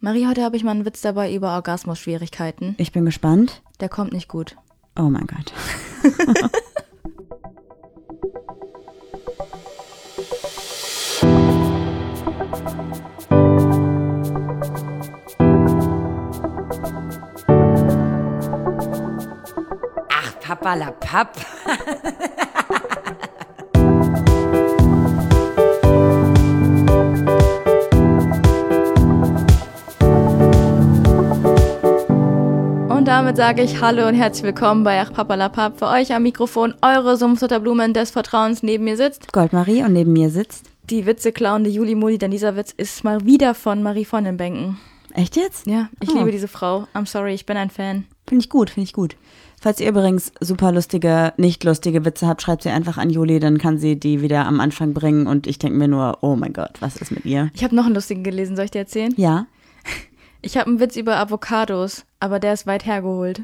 Marie, heute habe ich mal einen Witz dabei über Orgasmus-Schwierigkeiten. Ich bin gespannt. Der kommt nicht gut. Oh mein Gott. Ach, Papperlapapp. Und damit sage ich Hallo und herzlich willkommen bei Ach Papperlapapp. Für euch am Mikrofon eure Sumpfdotterblumen des Vertrauens. Neben mir sitzt Goldmarie und neben mir sitzt. die Witzeklauende Juli Muli, denn dieser Witz ist mal wieder von Marie von den Bänken. Echt jetzt? Ja, ich Oh. liebe diese Frau. I'm sorry, ich bin ein Fan. Finde ich gut. Falls ihr übrigens super lustige, nicht lustige Witze habt, schreibt sie einfach an Juli, dann kann sie die wieder am Anfang bringen und ich denke mir nur, oh mein Gott, was ist mit ihr? Ich habe noch einen lustigen gelesen, soll ich dir erzählen? Ja? Ich habe einen Witz über Avocados, aber der ist weit hergeholt.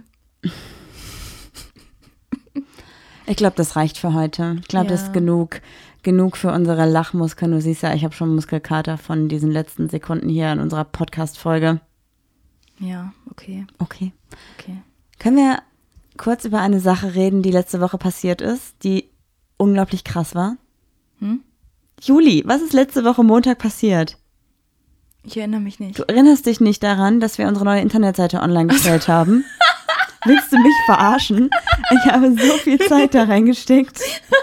Ich glaube, das reicht für heute. Ich glaube, Ja. das ist genug für unsere Lachmuskeln. Du siehst ja, ich habe schon Muskelkater von diesen letzten Sekunden hier in unserer Podcast-Folge. Ja, okay. Okay. Okay. Können wir kurz über eine Sache reden, die letzte Woche passiert ist, die unglaublich krass war? Juli, was ist letzte Woche Montag passiert? Ich erinnere mich nicht. Du erinnerst dich nicht daran, dass wir unsere neue Internetseite online gestellt haben? Willst du mich verarschen? Ich habe so viel Zeit da reingesteckt.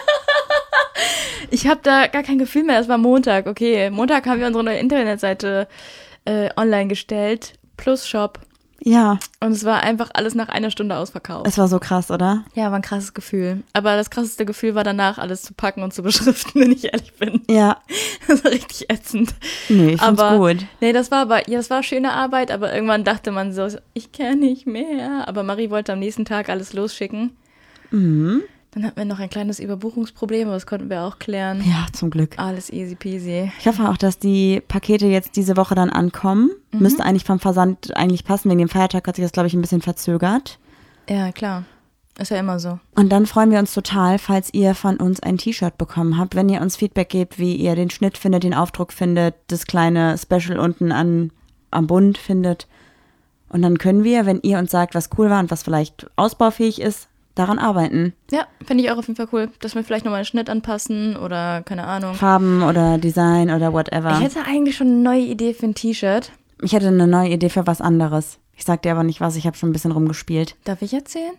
Ich habe da gar kein Gefühl mehr, das war Montag. Okay, Montag haben wir unsere neue Internetseite online gestellt, plus Shop. Ja, Und es war einfach alles nach einer Stunde ausverkauft. es war so krass, oder? Ja, war ein krasses Gefühl. Aber das krasseste Gefühl war danach, alles zu packen und zu beschriften, wenn ich ehrlich bin. Ja, Das war richtig ätzend. nee, ich find's Aber gut. nee, das war schöne Arbeit, aber irgendwann dachte man so, ich kann nicht mehr. Aber Marie wollte am nächsten Tag alles losschicken. Mhm. Dann hatten wir noch ein kleines Überbuchungsproblem, aber das konnten wir auch klären. Ja, zum Glück. Alles easy peasy. Ich hoffe auch, dass die Pakete jetzt diese Woche dann ankommen. Müsste eigentlich vom Versand eigentlich passen. Wegen dem Feiertag hat sich das, glaube ich, ein bisschen verzögert. Ja, klar. Ist ja immer so. Und dann freuen wir uns total, falls ihr von uns ein T-Shirt bekommen habt, wenn ihr uns Feedback gebt, wie ihr den Schnitt findet, den Aufdruck findet, das kleine Special unten am Bund findet. Und dann können wir, wenn ihr uns sagt, was cool war und was vielleicht ausbaufähig ist, daran arbeiten. Ja, finde ich auch auf jeden Fall cool, dass wir vielleicht nochmal einen Schnitt anpassen oder keine Ahnung. Farben oder Design oder whatever. Ich hätte eigentlich schon eine neue Idee für ein T-Shirt. Ich hätte eine neue Idee für was anderes. Ich sag dir aber nicht was, ich habe schon ein bisschen rumgespielt. Darf ich erzählen?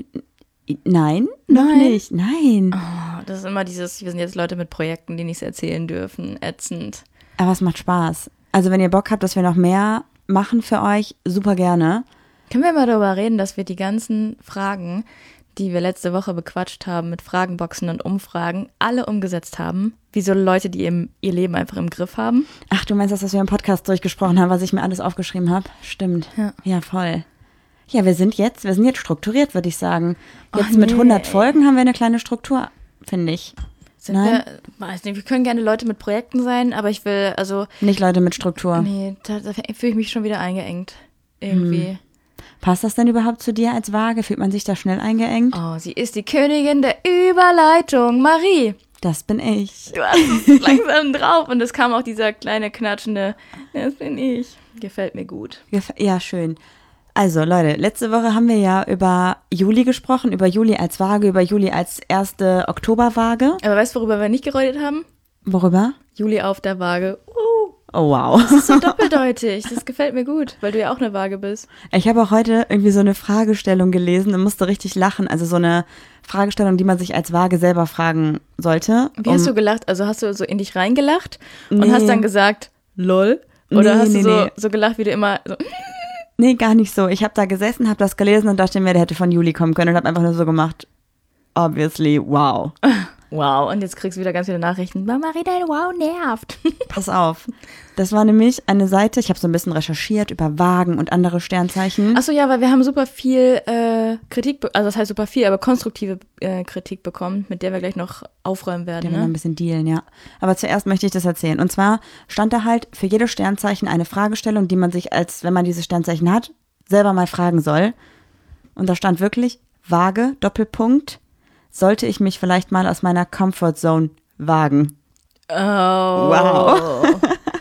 Nein, noch Nein? nicht. Nein. Oh, das ist immer dieses, wir sind jetzt Leute mit Projekten, die nichts erzählen dürfen. Ätzend. Aber es macht Spaß. Also wenn ihr Bock habt, dass wir noch mehr machen für euch, super gerne. Können wir mal darüber reden, dass wir die ganzen Fragen, die wir letzte Woche bequatscht haben mit Fragenboxen und Umfragen, alle umgesetzt haben? Wie so Leute, die ihr Leben einfach im Griff haben? Ach, du meinst das, was wir im Podcast durchgesprochen haben, was ich mir alles aufgeschrieben habe? Stimmt. Ja. Ja, voll. Ja, wir sind jetzt strukturiert, würde ich sagen. Jetzt Oh, mit nee. 100 Folgen haben wir eine kleine Struktur, finde ich. Sind Nein. wir, weiß nicht, wir können gerne Leute mit Projekten sein, aber ich will, also, Nicht Leute mit Struktur. nee, da fühle ich mich schon wieder eingeengt. Irgendwie. Passt das denn überhaupt zu dir als Waage? Fühlt man sich da schnell eingeengt? Oh, sie ist die Königin der Überleitung. Marie, Das bin ich. du hast es langsam drauf. Und es kam auch dieser kleine knatschende, das bin ich. Gefällt mir gut. Ja, schön. Also Leute, letzte Woche haben wir ja über Juli gesprochen, über Juli als Waage, über Juli als erste Oktoberwaage. Aber weißt du, worüber wir nicht geredet haben? Worüber? Juli auf der Waage. Oh wow. Das ist so doppeldeutig. Das gefällt mir gut, weil du ja auch eine Waage bist. Ich habe auch heute irgendwie so eine Fragestellung gelesen und musste richtig lachen. Also so eine Fragestellung, die man sich als Waage selber fragen sollte. Wie hast du gelacht? Also hast du so in dich reingelacht und Nee. hast dann gesagt, lol? Oder Nee, hast du nee. so gelacht, wie du immer so, Nee, gar nicht so. Ich habe da gesessen, habe das gelesen und dachte mir, der hätte von Juli kommen können und habe einfach nur so gemacht. Obviously, wow. wow. Und jetzt kriegst du wieder ganz viele Nachrichten. Marie, dein Wow nervt. Pass auf. Das war nämlich eine Seite, ich habe so ein bisschen recherchiert über Wagen und andere Sternzeichen. Achso, ja, weil wir haben super viel Kritik, also das heißt super viel, aber konstruktive Kritik bekommen, mit der wir gleich noch aufräumen werden. Ja, wir noch ein Ne? bisschen dealen, ja. Aber zuerst möchte ich das erzählen. Und zwar stand da halt für jedes Sternzeichen eine Fragestellung, die man sich als, wenn man dieses Sternzeichen hat, selber mal fragen soll. Und da stand wirklich, Waage, Doppelpunkt, sollte ich mich vielleicht mal aus meiner Comfortzone wagen? Oh. Wow.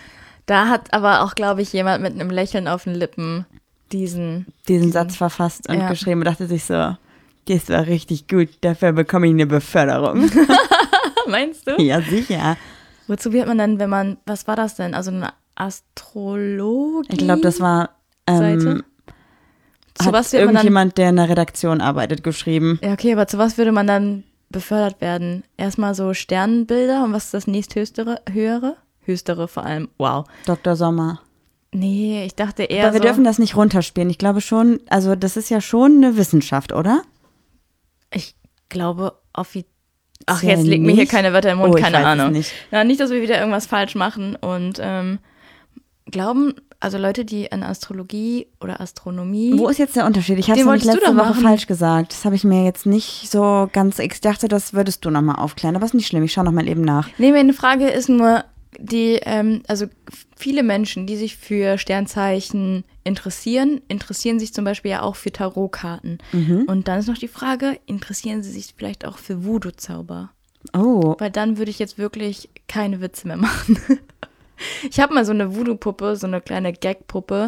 Da hat aber auch, glaube ich, jemand mit einem Lächeln auf den Lippen diesen Satz verfasst und Ja. geschrieben und dachte sich so, das war richtig gut, dafür bekomme ich eine Beförderung. Meinst du? Ja, sicher. Wozu wird man dann, wenn man, was war das denn? Also eine Astrologie? Ich glaube, das war Seite? Zu hat was wird man dann, irgendjemand, der in der Redaktion arbeitet, geschrieben. ja, okay, aber zu was würde man dann befördert werden? Erstmal so Sternbilder und was ist das nächsthöchstere? Höchstere vor allem. Wow. Dr. Sommer. Nee, ich dachte eher Aber wir so. dürfen das nicht runterspielen. Ich glaube schon, also das ist ja schon eine Wissenschaft, oder? Ich glaube, Ach, Ist ja jetzt leg mir hier nicht. keine Wörter im Mund, Oh, ich keine weiß es Ahnung. nicht. Ja, nicht, dass wir wieder irgendwas falsch machen und glauben, also Leute, die in Astrologie oder Astronomie. Wo ist jetzt der Unterschied? Ich habe es Den nämlich wolltest du letzte doch Woche machen. falsch gesagt. Das habe ich mir jetzt nicht so ganz. Ich dachte, das würdest du nochmal aufklären. Aber ist nicht schlimm. Ich schaue nochmal eben nach. Nee, meine Frage ist nur, also viele Menschen, die sich für Sternzeichen interessieren sich zum Beispiel ja auch für Tarotkarten. Und dann ist noch die Frage, interessieren sie sich vielleicht auch für Voodoo-Zauber? Oh, Weil dann würde ich jetzt wirklich keine Witze mehr machen. Ich habe mal so eine Voodoo-Puppe, so eine kleine Gag-Puppe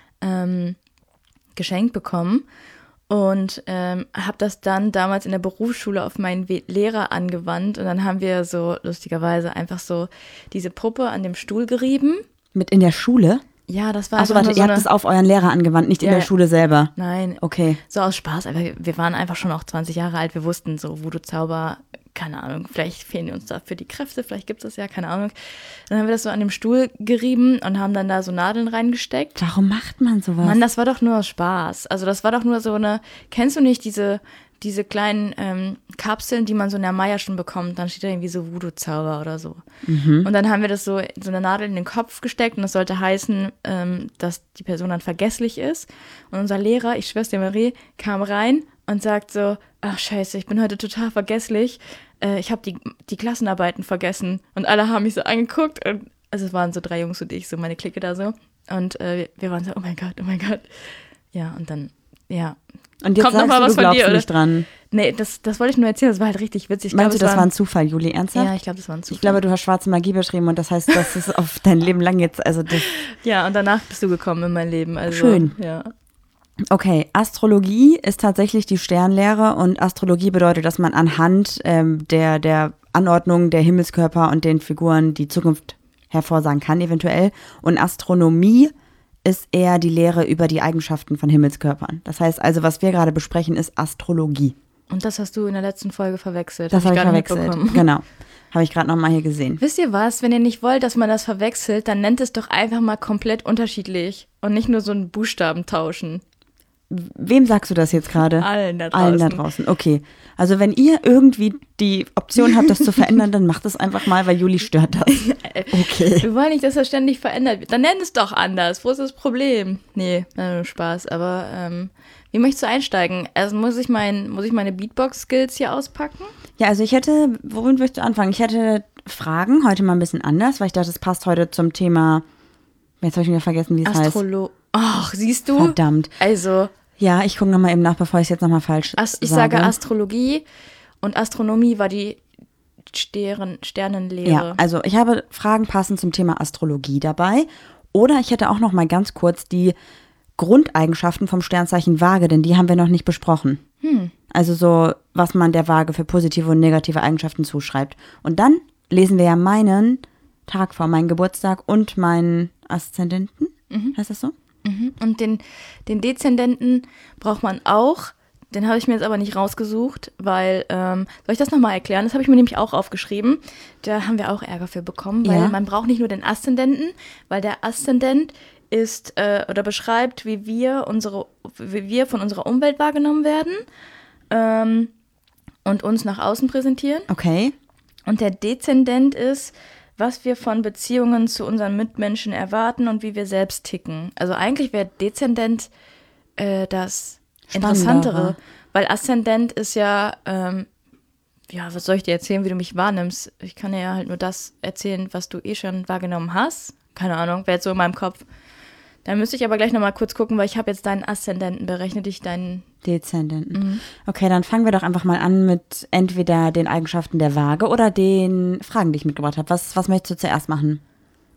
geschenkt bekommen und habe das dann damals in der Berufsschule auf meinen Lehrer angewandt und dann haben wir so lustigerweise einfach so diese Puppe an dem Stuhl gerieben. mit in der Schule? Ja, das war Achso, einfach warte, nur ihr habt es auf euren Lehrer angewandt, nicht in Ja, der ja. Schule selber. Nein, Okay. so aus Spaß, aber wir waren einfach schon auch 20 Jahre alt, wir wussten so Voodoo-Zauber, keine Ahnung, vielleicht fehlen uns dafür die Kräfte, vielleicht gibt es das ja, keine Ahnung. Dann haben wir das so an dem Stuhl gerieben und haben dann da so Nadeln reingesteckt. Warum macht man sowas? Mann, das war doch nur Spaß. Also das war doch nur so eine, kennst du nicht diese kleinen Kapseln, die man so in der Maya schon bekommt? Dann steht da irgendwie so Voodoo-Zauber oder so. Und dann haben wir das so eine Nadel in den Kopf gesteckt und das sollte heißen, dass die Person dann vergesslich ist. Und unser Lehrer, ich schwör's dir Marie, kam rein und sagt so, ach scheiße, ich bin heute total vergesslich. Ich habe die Klassenarbeiten vergessen. Und alle haben mich so angeguckt. Und, also es waren so 3 Jungs und ich, so meine Clique da so. Und wir waren so, oh mein Gott, oh mein Gott. Ja, und dann, ja. Und jetzt Kommt noch sagst mal du, was du von glaubst dir, oder? nicht dran. Nee, das wollte ich nur erzählen, das war halt richtig witzig. Ich Meinst du, glaub, das war ein Zufall, Juli? Ernsthaft? Ja, ich glaube, das war ein Zufall. Ich glaube, du hast schwarze Magie beschrieben und das heißt, das ist auf dein Leben lang jetzt, also das. Ja, und danach bist du gekommen in mein Leben. Also, Schön. Ja. Okay, Astrologie ist tatsächlich die Sternlehre und Astrologie bedeutet, dass man anhand der Anordnung der Himmelskörper und den Figuren die Zukunft hervorsagen kann, eventuell. Und Astronomie ist eher die Lehre über die Eigenschaften von Himmelskörpern. Das heißt also, was wir gerade besprechen, ist Astrologie. Und das hast du in der letzten Folge verwechselt. Das habe ich gar nicht verwechselt. mitbekommen. Genau. Habe ich gerade nochmal hier gesehen. Wisst ihr was? Wenn ihr nicht wollt, dass man das verwechselt, dann nennt es doch einfach mal komplett unterschiedlich und nicht nur so einen Buchstaben tauschen. Wem sagst du das jetzt gerade? Allen da draußen. Allen da draußen, okay. Also wenn ihr irgendwie die Option habt, das zu verändern, dann macht es einfach mal, weil Juli stört das. Okay. Wir wollen nicht, dass das ständig verändert wird. Dann nenn es doch anders. Wo ist das Problem? Nee, nur Spaß. Aber wie möchtest du einsteigen? Also muss ich meine Beatbox-Skills hier auspacken? Ja, also womit möchtest du anfangen? Ich hätte Fragen, heute mal ein bisschen anders, weil ich dachte, das passt heute zum Thema, jetzt habe ich wieder vergessen, wie es heißt. Ach, siehst du? Verdammt. Also, Ja, ich gucke nochmal eben nach, bevor ich es jetzt nochmal falsch ich sage Astrologie und Astronomie war die Sternenlehre. Ja, also ich habe Fragen passend zum Thema Astrologie dabei. Oder ich hätte auch noch mal ganz kurz die Grundeigenschaften vom Sternzeichen Waage, denn die haben wir noch nicht besprochen. Also so, was man der Waage für positive und negative Eigenschaften zuschreibt. Und dann lesen wir ja meinen Tag vor, meinen Geburtstag und meinen Aszendenten. Heißt das so? Und den Dezendenten braucht man auch. Den habe ich mir jetzt aber nicht rausgesucht, weil, soll ich das nochmal erklären? Das habe ich mir nämlich auch aufgeschrieben. Da haben wir auch Ärger für bekommen, weil Ja. man braucht nicht nur den Aszendenten, weil der Aszendent ist oder beschreibt, wie wir von unserer Umwelt wahrgenommen werden und uns nach außen präsentieren. Okay. Und der Dezendent ist, was wir von Beziehungen zu unseren Mitmenschen erwarten und wie wir selbst ticken. Also eigentlich wäre Dezendent das Interessantere, Spannendere. weil Aszendent ist ja, was soll ich dir erzählen, wie du mich wahrnimmst? Ich kann dir ja halt nur das erzählen, was du eh schon wahrgenommen hast. Keine Ahnung, wäre jetzt so in meinem Kopf. Dann müsste ich aber gleich nochmal kurz gucken, weil ich habe jetzt deinen Aszendenten berechnet, ich deinen. Dezendenten. Okay, dann fangen wir doch einfach mal an mit entweder den Eigenschaften der Waage oder den Fragen, die ich mitgebracht habe. Was möchtest du zuerst machen?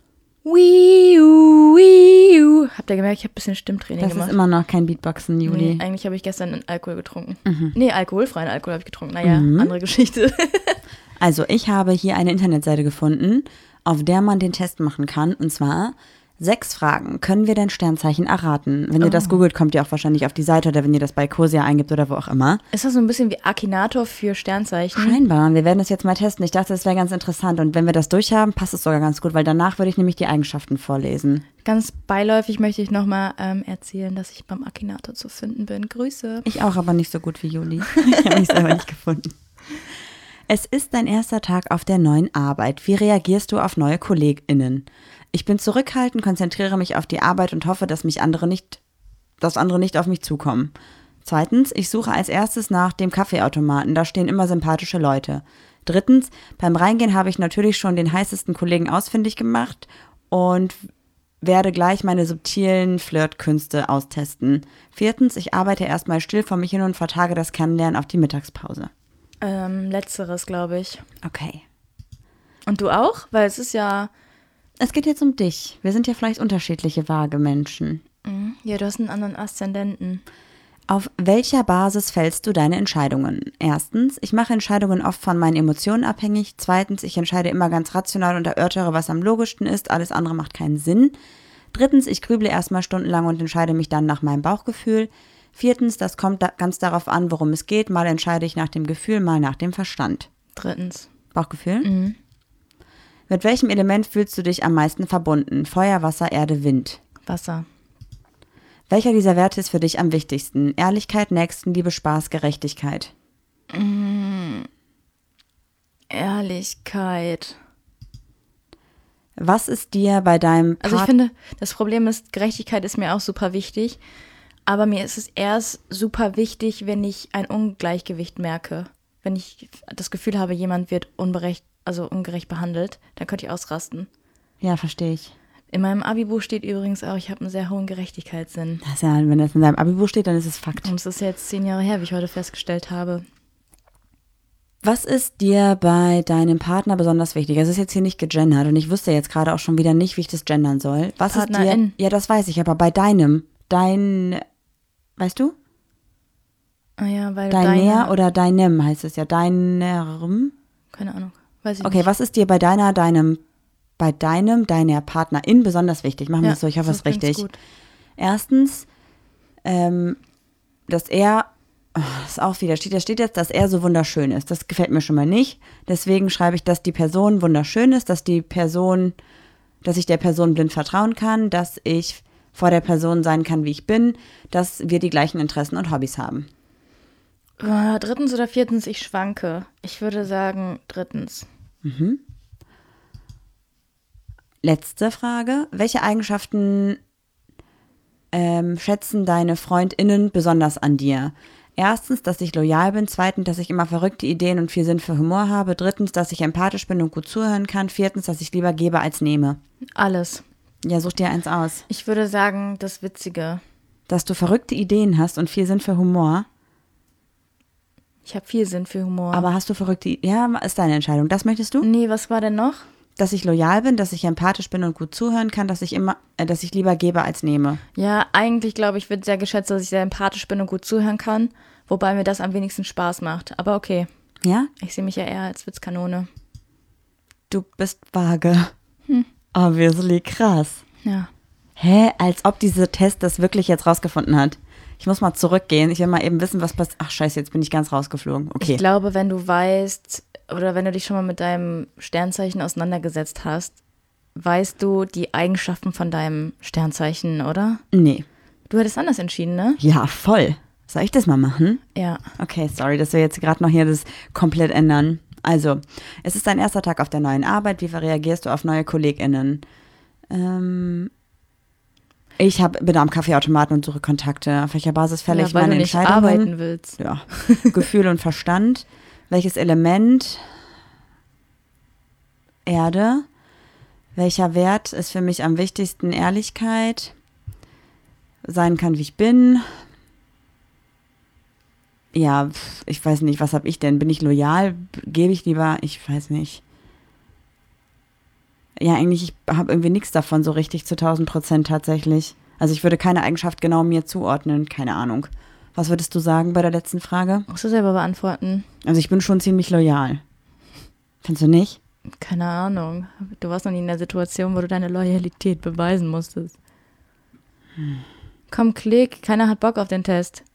Wiu. Habt ihr gemerkt, ich habe ein bisschen Stimmtraining Das gemacht. ist immer noch kein Beatboxen, Juli. Nee, eigentlich habe ich gestern einen Alkohol getrunken. Nee, alkoholfreien Alkohol habe ich getrunken. Naja, andere Geschichte. Also ich habe hier eine Internetseite gefunden, auf der man den Test machen kann. Und zwar 6 Fragen. Können wir dein Sternzeichen erraten? Wenn ihr das googelt, kommt ihr auch wahrscheinlich auf die Seite oder wenn ihr das bei Ecosia eingibt oder wo auch immer. Ist das so ein bisschen wie Akinator für Sternzeichen? Scheinbar. Wir werden das jetzt mal testen. Ich dachte, das wäre ganz interessant. Und wenn wir das durchhaben, passt es sogar ganz gut, weil danach würde ich nämlich die Eigenschaften vorlesen. Ganz beiläufig möchte ich nochmal erzählen, dass ich beim Akinator zu finden bin. Grüße. Ich auch, aber nicht so gut wie Juli. Ich habe mich selber nicht gefunden. Es ist dein erster Tag auf der neuen Arbeit. Wie reagierst du auf neue KollegInnen? Ich bin zurückhaltend, konzentriere mich auf die Arbeit und hoffe, dass andere nicht auf mich zukommen. 2. Ich suche als erstes nach dem Kaffeeautomaten. Da stehen immer sympathische Leute. 3. Beim Reingehen habe ich natürlich schon den heißesten Kollegen ausfindig gemacht und werde gleich meine subtilen Flirtkünste austesten. 4. Ich arbeite erstmal still vor mich hin und vertage das Kennenlernen auf die Mittagspause. Letzteres, glaube ich. Okay. Und du auch? Weil es ist ja... Es geht jetzt um dich. Wir sind ja vielleicht unterschiedliche vage Menschen. Ja, du hast einen anderen Aszendenten. Auf welcher Basis fällst du deine Entscheidungen? 1. Ich mache Entscheidungen oft von meinen Emotionen abhängig. 2. Ich entscheide immer ganz rational und erörtere, was am logischsten ist. Alles andere macht keinen Sinn. 3. Ich grüble erstmal stundenlang und entscheide mich dann nach meinem Bauchgefühl. 4. Das kommt ganz darauf an, worum es geht. Mal entscheide ich nach dem Gefühl, mal nach dem Verstand. 3. Bauchgefühl? Mit welchem Element fühlst du dich am meisten verbunden? Feuer, Wasser, Erde, Wind. Wasser. Welcher dieser Werte ist für dich am wichtigsten? Ehrlichkeit, Nächstenliebe, Spaß, Gerechtigkeit. Ehrlichkeit. Was ist dir bei deinem Also ich finde, das Problem ist, Gerechtigkeit ist mir auch super wichtig. Aber mir ist es erst super wichtig, wenn ich ein Ungleichgewicht merke. Wenn ich das Gefühl habe, jemand wird ungerecht behandelt, dann könnte ich ausrasten. Ja, verstehe ich. In meinem Abi-Buch steht übrigens auch, ich habe einen sehr hohen Gerechtigkeitssinn. Das ist ja, wenn das in deinem Abi-Buch steht, dann ist es Fakt. Und es ist jetzt 10 Jahre her, wie ich heute festgestellt habe. Was ist dir bei deinem Partner besonders wichtig? Es ist jetzt hier nicht gegendert und ich wusste jetzt gerade auch schon wieder nicht, wie ich das gendern soll. Was ist dir? Partnerin. Ja, das weiß ich, aber bei weißt du? Ah ja, weil Deiner oder deinem heißt es ja. Deinem? Keine Ahnung, weiß ich Okay, nicht. was ist dir bei deiner Partnerin besonders wichtig? Machen wir das so, ich hoffe, es ist richtig. Gut. 1. Dass er, das ist auch wieder, steht jetzt, dass er so wunderschön ist. Das gefällt mir schon mal nicht. Deswegen schreibe ich, dass die Person wunderschön ist, dass ich der Person blind vertrauen kann, dass ich vor der Person sein kann, wie ich bin, dass wir die gleichen Interessen und Hobbys haben. 3. oder 4. Ich schwanke. Ich würde sagen 3. Letzte Frage. Welche Eigenschaften schätzen deine FreundInnen besonders an dir? 1. Dass ich loyal bin. 2. Dass ich immer verrückte Ideen und viel Sinn für Humor habe. 3. Dass ich empathisch bin und gut zuhören kann. 4. Dass ich lieber gebe als nehme. Alles. Ja, such dir eins aus. Ich würde sagen, das Witzige. Dass du verrückte Ideen hast und viel Sinn für Humor. Ich habe viel Sinn für Humor. Aber hast du verrückte Ideen? Ja, ist deine Entscheidung. Das möchtest du? Nee, was war denn noch? Dass ich loyal bin, dass ich empathisch bin und gut zuhören kann, dass ich lieber gebe als nehme. Ja, eigentlich glaube ich, wird sehr geschätzt, dass ich sehr empathisch bin und gut zuhören kann. Wobei mir das am wenigsten Spaß macht. Aber okay. Ja? Ich sehe mich ja eher als Witzkanone. Du bist vage. Obviously krass. Ja. Hä? Als ob dieser Test das wirklich jetzt rausgefunden hat. Ich muss mal zurückgehen. Ich will mal eben wissen, was passiert. Ach scheiße, jetzt bin ich ganz rausgeflogen. Okay. Ich glaube, wenn du weißt, oder wenn du dich schon mal mit deinem Sternzeichen auseinandergesetzt hast, weißt du die Eigenschaften von deinem Sternzeichen, oder? Nee. Du hättest anders entschieden, ne? Ja, voll. Soll ich das mal machen? Ja. Okay, sorry, dass wir jetzt gerade noch hier das komplett ändern. Also, es ist dein erster Tag auf der neuen Arbeit. Wie reagierst du auf neue KollegInnen? Ich bin am Kaffeeautomaten und suche Kontakte. Auf welcher Basis fälle ich weil meine du nicht Entscheidungen? arbeiten willst. Ja. Gefühl und Verstand. Welches Element? Erde. Welcher Wert ist für mich am wichtigsten? Ehrlichkeit. Sein kann, wie ich bin. Ja, ich weiß nicht, was habe ich denn? Bin ich loyal? Gebe ich lieber? Ich weiß nicht. ja, eigentlich, ich habe irgendwie nichts davon so richtig zu 1000% tatsächlich. Also ich würde keine Eigenschaft genau mir zuordnen, keine Ahnung. Was würdest du sagen bei der letzten Frage? Musst du selber beantworten. Also ich bin schon ziemlich loyal. Findest du nicht? Keine Ahnung. Du warst noch nie in der Situation, wo du deine Loyalität beweisen musstest. Komm, klick. Keiner hat Bock auf den Test.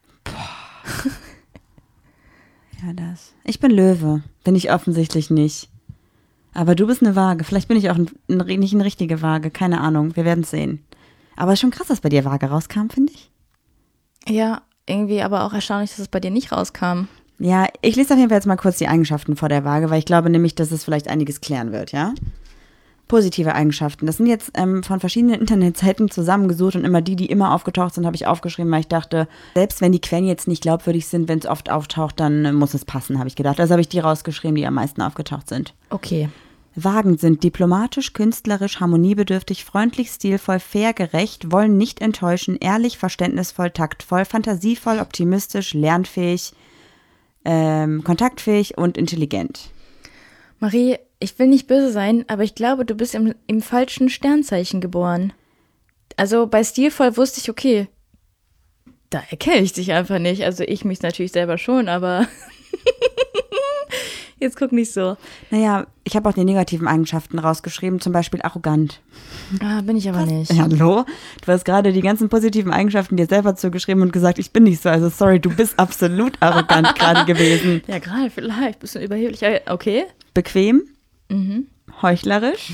Ja, das. Ich bin Löwe. Bin ich offensichtlich nicht. Aber du bist eine Waage. Vielleicht bin ich auch nicht eine richtige Waage. Keine Ahnung. Wir werden es sehen. Aber es ist schon krass, dass bei dir Waage rauskam, finde ich. Ja, irgendwie aber auch erstaunlich, dass es bei dir nicht rauskam. Ja, ich lese auf jeden Fall jetzt mal kurz die Eigenschaften vor der Waage, weil ich glaube nämlich, dass es vielleicht einiges klären wird, ja? Positive Eigenschaften. Das sind jetzt von verschiedenen Internetseiten zusammengesucht und immer die immer aufgetaucht sind, habe ich aufgeschrieben, weil ich dachte, selbst wenn die Quellen jetzt nicht glaubwürdig sind, wenn es oft auftaucht, dann muss es passen, habe ich gedacht. Also habe ich die rausgeschrieben, die am meisten aufgetaucht sind. Okay. Wagen sind diplomatisch, künstlerisch, harmoniebedürftig, freundlich, stilvoll, fair, gerecht, wollen nicht enttäuschen, ehrlich, verständnisvoll, taktvoll, fantasievoll, optimistisch, lernfähig, kontaktfähig und intelligent. Marie, ich will nicht böse sein, aber ich glaube, du bist im falschen Sternzeichen geboren. Also bei stilvoll wusste ich, okay, da erkenne ich dich einfach nicht. Also ich mich natürlich selber schon, aber jetzt guck nicht so. Naja, ich habe auch die negativen Eigenschaften rausgeschrieben, zum Beispiel arrogant. Ah, bin ich aber nicht. Hallo? Du hast gerade die ganzen positiven Eigenschaften dir selber zugeschrieben und gesagt, ich bin nicht so. Also sorry, du bist absolut arrogant gerade gewesen. Ja, gerade vielleicht, bisschen überheblich. Okay. Bequem, heuchlerisch.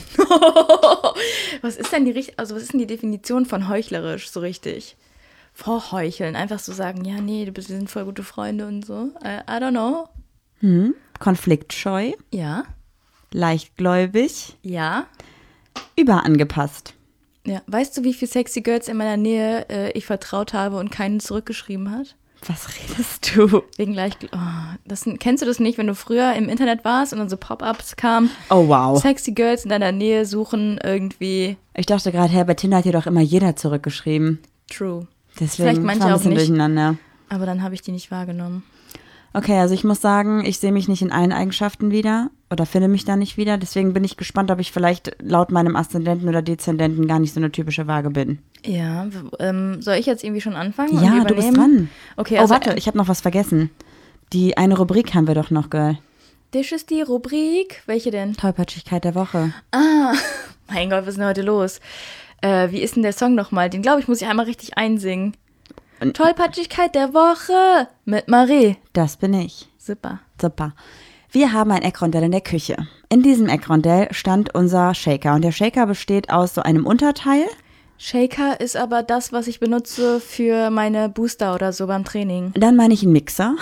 Was ist denn was ist denn die Definition von heuchlerisch so richtig? Vorheucheln, einfach so sagen, ja, nee, wir sind voll gute Freunde und so. I don't know. Konfliktscheu, Ja. leichtgläubig, Ja. überangepasst. Ja. Weißt du, wie viele sexy Girls in meiner Nähe ich vertraut habe und keinen zurückgeschrieben hat? Was redest du? Wegen kennst du das nicht, wenn du früher im Internet warst und dann so Pop-ups kamen? Oh, wow. Sexy Girls in deiner Nähe suchen irgendwie. Ich dachte gerade, bei Tinder hat dir doch immer jeder zurückgeschrieben. True. Deswegen Vielleicht manche war ein auch bisschen nicht. durcheinander. Aber dann habe ich die nicht wahrgenommen. Okay, also ich muss sagen, ich sehe mich nicht in allen Eigenschaften wieder oder finde mich da nicht wieder. Deswegen bin ich gespannt, ob ich vielleicht laut meinem Aszendenten oder Dezendenten gar nicht so eine typische Waage bin. Ja, soll ich jetzt irgendwie schon anfangen? Ja, und du bist dran. Okay, Oh, also, warte, ich habe noch was vergessen. Die eine Rubrik haben wir doch noch, Girl. Das ist die Rubrik. Welche denn? Tollpatschigkeit der Woche. Mein Gott, was ist denn heute los? Wie ist denn der Song nochmal? Den, glaube ich, muss ich einmal richtig einsingen. Tollpatschigkeit der Woche mit Marie. Das bin ich. Super. Super. Wir haben ein Eckrondell in der Küche. In diesem Eckrondell stand unser Shaker. Und der Shaker besteht aus so einem Unterteil. Shaker ist aber das, was ich benutze für meine Booster oder so beim Training. Dann meine ich einen Mixer.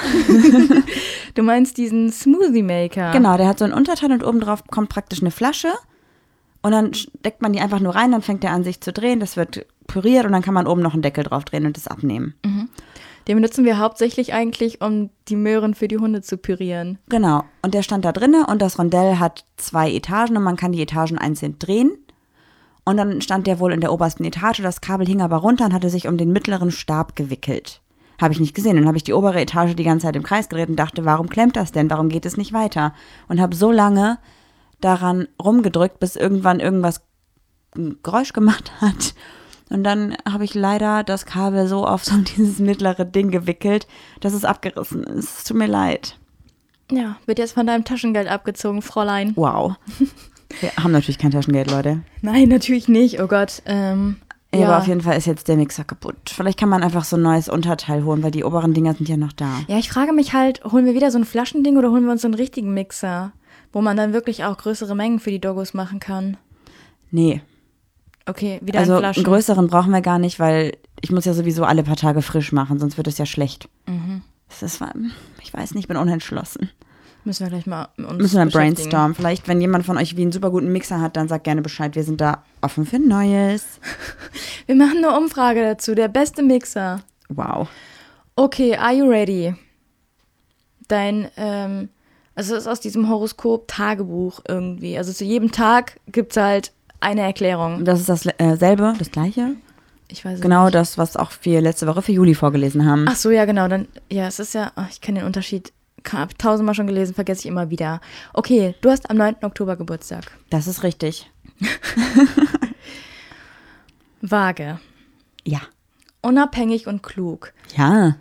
Du meinst diesen Smoothie Maker? Genau, der hat so ein Unterteil und oben drauf kommt praktisch eine Flasche. Und dann steckt man die einfach nur rein, dann fängt der an sich zu drehen. Das wird püriert und dann kann man oben noch einen Deckel drauf drehen und das abnehmen. Den benutzen wir hauptsächlich eigentlich, um die Möhren für die Hunde zu pürieren. Genau. Und der stand da drinne und das Rondell hat 2 Etagen und man kann die Etagen einzeln drehen. Und dann stand der wohl in der obersten Etage, das Kabel hing aber runter und hatte sich um den mittleren Stab gewickelt. Habe ich nicht gesehen. Dann habe ich die obere Etage die ganze Zeit im Kreis gedreht und dachte, warum klemmt das denn? Warum geht es nicht weiter? Und habe so lange daran rumgedrückt, bis irgendwann irgendwas ein Geräusch gemacht hat. Und dann habe ich leider das Kabel so auf so dieses mittlere Ding gewickelt, dass es abgerissen ist. Es tut mir leid. Ja, wird jetzt von deinem Taschengeld abgezogen, Fräulein. Wow. Wir haben natürlich kein Taschengeld, Leute. Nein, natürlich nicht. Oh Gott. Ja, aber auf jeden Fall ist jetzt der Mixer kaputt. Vielleicht kann man einfach so ein neues Unterteil holen, weil die oberen Dinger sind ja noch da. Ja, ich frage mich halt, holen wir wieder so ein Flaschending oder holen wir uns so einen richtigen Mixer, wo man dann wirklich auch größere Mengen für die Doggos machen kann? Nee. Okay, wieder Also in Flaschen. einen größeren brauchen wir gar nicht, weil ich muss ja sowieso alle paar Tage frisch machen, sonst wird es ja schlecht. Ich weiß nicht, ich bin unentschlossen. Müssen wir gleich mal uns Müssen wir beschäftigen. brainstormen. Vielleicht, wenn jemand von euch wie einen super guten Mixer hat, dann sagt gerne Bescheid. Wir sind da offen für Neues. Wir machen eine Umfrage dazu. Der beste Mixer. Wow. Okay, are you ready? Dein, also es ist aus diesem Horoskop-Tagebuch irgendwie. Also zu jedem Tag gibt es halt eine Erklärung. Das ist dasselbe, das gleiche? Ich weiß es Genau nicht. das, was auch wir letzte Woche für Juli vorgelesen haben. Ach so, ja genau. Dann, ja, es ist ja, ich kenne den Unterschied. Habe 1000-mal schon gelesen, vergesse ich immer wieder. Okay, du hast am 9. Oktober Geburtstag. Das ist richtig. Waage. Ja. Unabhängig und klug. Ja.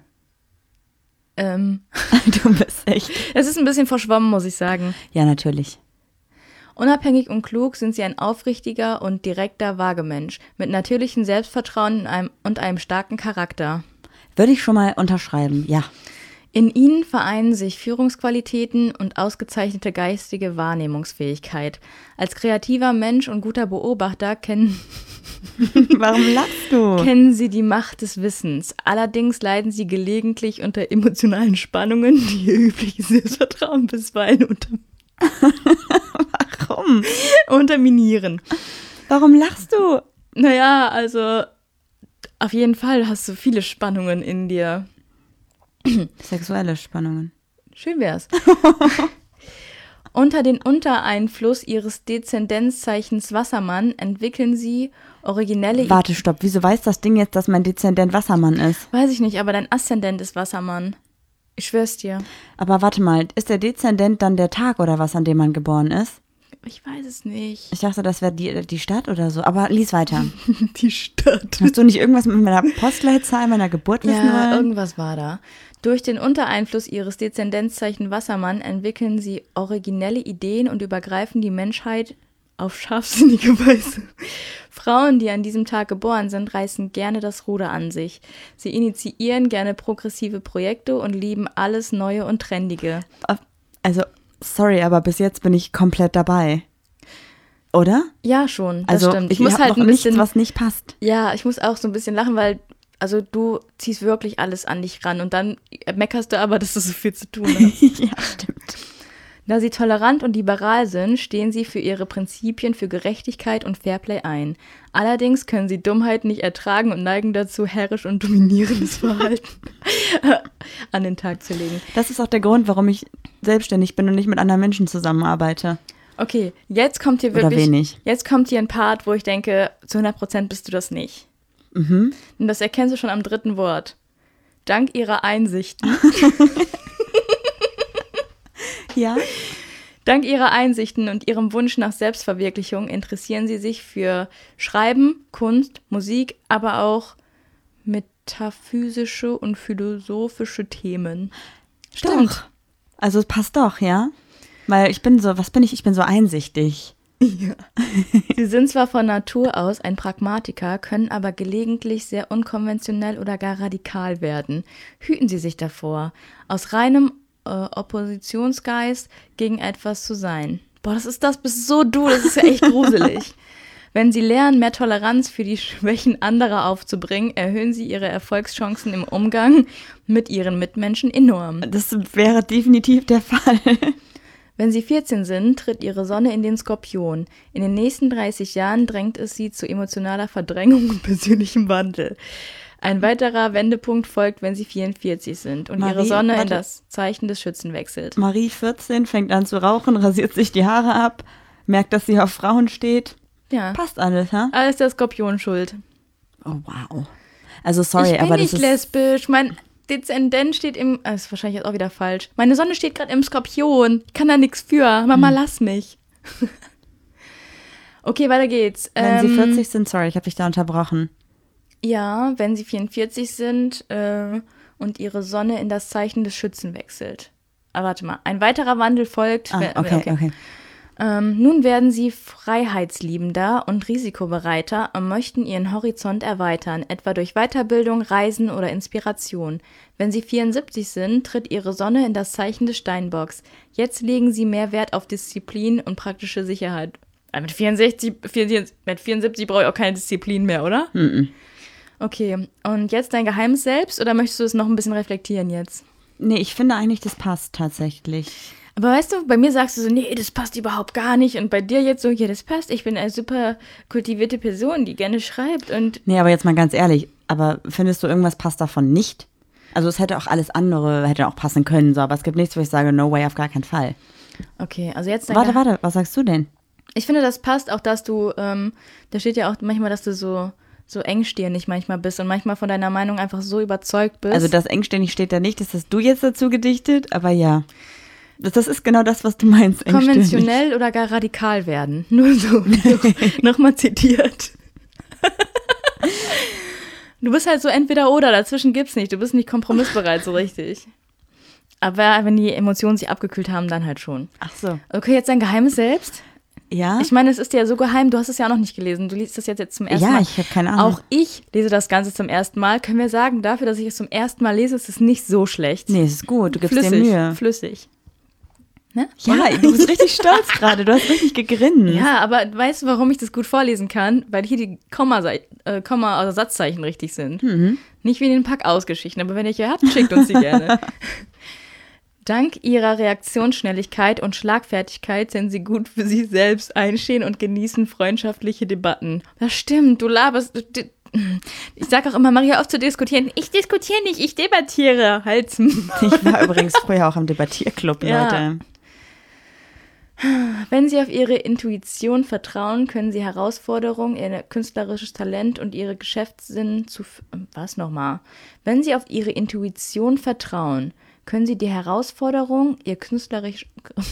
Du bist echt. Es ist ein bisschen verschwommen, muss ich sagen. Ja, natürlich. Unabhängig und klug sind sie ein aufrichtiger und direkter Waagemensch mit natürlichem Selbstvertrauen und einem starken Charakter. Würde ich schon mal unterschreiben, ja. In ihnen vereinen sich Führungsqualitäten und ausgezeichnete geistige Wahrnehmungsfähigkeit. Als kreativer Mensch und guter Beobachter kennen Warum lachst du? sie die Macht des Wissens. Allerdings leiden sie gelegentlich unter emotionalen Spannungen, die ihr übliches Selbstvertrauen bisweilen Warum? unterminieren. Warum lachst du? Naja, also auf jeden Fall hast du viele Spannungen in dir. Sexuelle Spannungen. Schön wär's. Unter den Untereinfluss ihres Deszendenzzeichens Wassermann entwickeln sie originelle... Warte, stopp. Wieso weiß das Ding jetzt, dass mein Dezendent Wassermann ist? Weiß ich nicht, aber dein Aszendent ist Wassermann. Ich schwör's dir. Aber warte mal, ist der Dezendent dann der Tag oder was, an dem man geboren ist? Ich weiß es nicht. Ich dachte, das wäre die Stadt oder so. Aber lies weiter. Die Stadt. Hast du nicht irgendwas mit meiner Postleitzahl, meiner Geburt wissen Ja, wollen? irgendwas war da. Durch den Untereinfluss ihres Deszendenzzeichen Wassermann entwickeln sie originelle Ideen und übergreifen die Menschheit auf scharfsinnige Weise. Frauen, die an diesem Tag geboren sind, reißen gerne das Ruder an sich. Sie initiieren gerne progressive Projekte und lieben alles Neue und Trendige. Also, sorry, aber bis jetzt bin ich komplett dabei. Oder? Ja, schon, das Also, stimmt. ich muss hab halt noch ein bisschen, nichts, was nicht passt. ja, ich muss auch so ein bisschen lachen, weil also du ziehst wirklich alles an dich ran und dann meckerst du aber, dass du so viel zu tun hast. Ja, stimmt. Da sie tolerant und liberal sind, stehen sie für ihre Prinzipien für Gerechtigkeit und Fairplay ein. Allerdings können sie Dummheit nicht ertragen und neigen dazu, herrisch und dominierendes Verhalten an den Tag zu legen. Das ist auch der Grund, warum ich selbstständig bin und nicht mit anderen Menschen zusammenarbeite. Okay, jetzt kommt hier Oder wirklich, wenig. jetzt kommt hier ein Part, wo ich denke, zu 100% bist du das nicht. Mhm. Und das erkennst du schon am dritten Wort. Dank ihrer Einsichten. Ja? Dank ihrer Einsichten und ihrem Wunsch nach Selbstverwirklichung interessieren sie sich für Schreiben, Kunst, Musik, aber auch metaphysische und philosophische Themen. Doch. Also es passt doch, ja? Weil ich bin so, was bin ich? Ich bin so einsichtig. Ja. Sie sind zwar von Natur aus ein Pragmatiker, können aber gelegentlich sehr unkonventionell oder gar radikal werden. Hüten Sie sich davor, aus reinem Oppositionsgeist gegen etwas zu sein. Boah, das bist so du, das ist ja echt gruselig. Wenn Sie lernen, mehr Toleranz für die Schwächen anderer aufzubringen, erhöhen Sie Ihre Erfolgschancen im Umgang mit Ihren Mitmenschen enorm. Das wäre definitiv der Fall. Wenn Sie 14 sind, tritt Ihre Sonne in den Skorpion. In den nächsten 30 Jahren drängt es Sie zu emotionaler Verdrängung und persönlichem Wandel. Ein weiterer Wendepunkt folgt, wenn Sie 44 sind und Ihre Sonne in das Zeichen des Schützen wechselt. Marie, 14, fängt an zu rauchen, rasiert sich die Haare ab, merkt, dass sie auf Frauen steht. Ja, Passt alles, ha? alles der Skorpion schuld. Oh, wow. Also sorry, Ich bin aber das nicht ist... lesbisch. Mein Dezendent steht im... ist wahrscheinlich jetzt auch wieder falsch. Meine Sonne steht gerade im Skorpion. Ich kann da nichts für. Mama, lass mich. Okay, weiter geht's. Wenn sie 40 sind, sorry, ich habe dich da unterbrochen. Ja, wenn sie 44 sind und ihre Sonne in das Zeichen des Schützen wechselt. Aber warte mal, ein weiterer Wandel folgt. Okay. Nun werden sie freiheitsliebender und risikobereiter und möchten ihren Horizont erweitern, etwa durch Weiterbildung, Reisen oder Inspiration. Wenn sie 74 sind, tritt ihre Sonne in das Zeichen des Steinbocks. Jetzt legen sie mehr Wert auf Disziplin und praktische Sicherheit. Mit 74 brauche ich auch keine Disziplin mehr, oder? Okay, und jetzt dein geheimes Selbst oder möchtest du es noch ein bisschen reflektieren jetzt? Nee, ich finde eigentlich, das passt tatsächlich. Aber weißt du, bei mir sagst du so, nee, das passt überhaupt gar nicht. Und bei dir jetzt so, ja, das passt. Ich bin eine super kultivierte Person, die gerne schreibt und... Nee, aber jetzt mal ganz ehrlich, aber findest du, irgendwas passt davon nicht? Also es hätte auch alles andere, hätte auch passen können, so, aber es gibt nichts, wo ich sage, no way, auf gar keinen Fall. Okay, also jetzt dein Warte, was sagst du denn? Ich finde, das passt auch, dass du, da steht ja auch manchmal, dass du so engstirnig manchmal bist und manchmal von deiner Meinung einfach so überzeugt bist. Also das engstirnig steht da nicht, das hast du jetzt dazu gedichtet, aber ja. Das ist genau das, was du meinst. Konventionell oder gar radikal werden. Nur so. Nochmal zitiert. Du bist halt so entweder oder, dazwischen gibt's nicht. Du bist nicht kompromissbereit so richtig. Aber wenn die Emotionen sich abgekühlt haben, dann halt schon. Ach so. Okay, jetzt dein geheimes Selbst. Ja? Ich meine, es ist ja so geheim, du hast es ja auch noch nicht gelesen. Du liest das jetzt zum ersten Mal. Ja, ich habe keine Ahnung. Auch ich lese das Ganze zum ersten Mal. Können wir sagen, dafür, dass ich es zum ersten Mal lese, ist es nicht so schlecht. Nee, es ist gut, du gibst flüssig, dir Mühe. Flüssig. Ne? Ja, du bist richtig stolz gerade, du hast richtig gegrinst. Ja, aber weißt du, warum ich das gut vorlesen kann? Weil hier die Komma oder Satzzeichen richtig sind. Nicht wie in den Pack-Aus-Geschichten, aber wenn ihr hier habt, schickt uns die gerne. Dank ihrer Reaktionsschnelligkeit und Schlagfertigkeit sind sie gut für sich selbst einstehen und genießen freundschaftliche Debatten. Das stimmt, du laberst. Ich sag auch immer, Maria, auf zu diskutieren. Ich diskutiere nicht, ich debattiere. Halt's. Ich war übrigens früher auch im Debattierclub, Ja. Leute. Wenn Sie auf Ihre Intuition vertrauen, können Sie Herausforderungen, Ihr künstlerisches Talent und Ihre Geschäftssinn Wenn Sie auf Ihre Intuition vertrauen, können Sie die Herausforderung, Ihr künstlerisches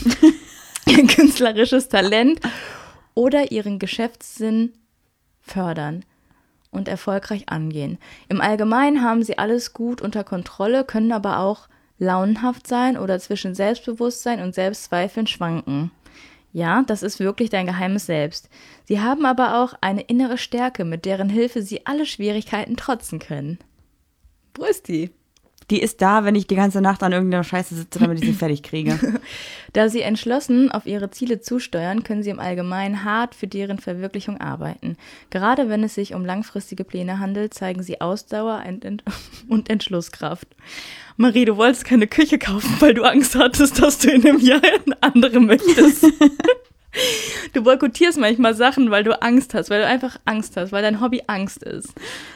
Talent oder Ihren Geschäftssinn fördern und erfolgreich angehen. Im Allgemeinen haben Sie alles gut unter Kontrolle, können aber auch launenhaft sein oder zwischen Selbstbewusstsein und Selbstzweifeln schwanken. Ja, das ist wirklich dein geheimes Selbst. Sie haben aber auch eine innere Stärke, mit deren Hilfe Sie alle Schwierigkeiten trotzen können. Wo ist die? Die ist da, wenn ich die ganze Nacht an irgendeiner Scheiße sitze, damit ich sie fertig kriege. Da Sie entschlossen auf Ihre Ziele zusteuern, können Sie im Allgemeinen hart für deren Verwirklichung arbeiten. Gerade wenn es sich um langfristige Pläne handelt, zeigen Sie Ausdauer und Entschlusskraft. Marie, du wolltest keine Küche kaufen, weil du Angst hattest, dass du in einem Jahr eine andere möchtest. Du boykottierst manchmal Sachen, weil du Angst hast, weil du einfach Angst hast, weil dein Hobby Angst ist.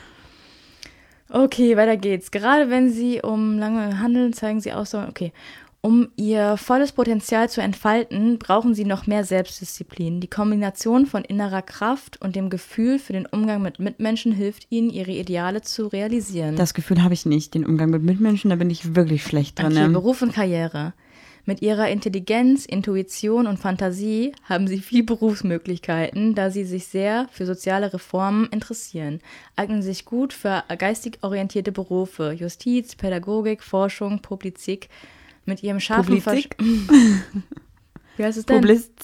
Okay, weiter geht's. Gerade wenn Sie um lange handeln, zeigen Sie Ausdauer. Okay. Um Ihr volles Potenzial zu entfalten, brauchen Sie noch mehr Selbstdisziplin. Die Kombination von innerer Kraft und dem Gefühl für den Umgang mit Mitmenschen hilft Ihnen, Ihre Ideale zu realisieren. Das Gefühl habe ich nicht, den Umgang mit Mitmenschen, da bin ich wirklich schlecht drin. Okay, Beruf und Karriere. Mit ihrer Intelligenz, Intuition und Fantasie haben sie viele Berufsmöglichkeiten, da sie sich sehr für soziale Reformen interessieren. Eignen sich gut für geistig orientierte Berufe, Justiz, Pädagogik, Forschung, Publizistik. Mit ihrem scharfen Wie heißt es denn?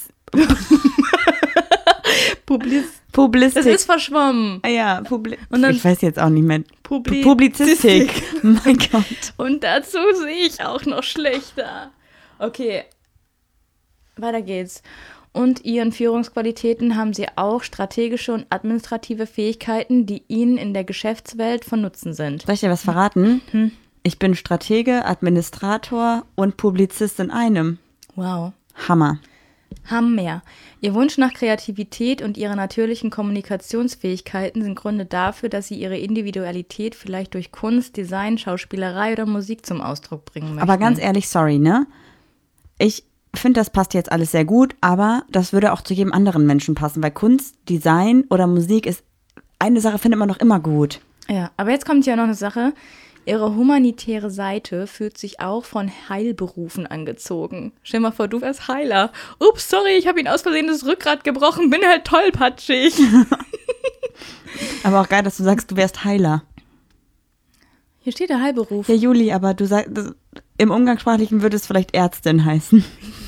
Publizistik. Das ist verschwommen. Ah ja, und dann ich weiß jetzt auch nicht mehr. Publizistik. Mein Gott. Und dazu sehe ich auch noch schlechter. Okay, weiter geht's. Und ihren Führungsqualitäten haben sie auch strategische und administrative Fähigkeiten, die ihnen in der Geschäftswelt von Nutzen sind. Soll ich dir was verraten? Ich bin Stratege, Administrator und Publizist in einem. Wow. Hammer. Hammer. Ihr Wunsch nach Kreativität und ihre natürlichen Kommunikationsfähigkeiten sind Gründe dafür, dass sie ihre Individualität vielleicht durch Kunst, Design, Schauspielerei oder Musik zum Ausdruck bringen möchten. Aber ganz ehrlich, sorry, ne? Ich finde, das passt jetzt alles sehr gut, aber das würde auch zu jedem anderen Menschen passen, weil Kunst, Design oder Musik ist, eine Sache findet man doch immer gut. Ja, aber jetzt kommt ja noch eine Sache. Ihre humanitäre Seite fühlt sich auch von Heilberufen angezogen. Stell mal vor, du wärst Heiler. Ups, sorry, ich habe ihn aus Versehen das Rückgrat gebrochen, bin halt tollpatschig. Aber auch geil, dass du sagst, du wärst Heiler. Hier steht der Heilberuf. Ja, Juli, aber du sagst, im Umgangssprachlichen würde es vielleicht Ärztin heißen.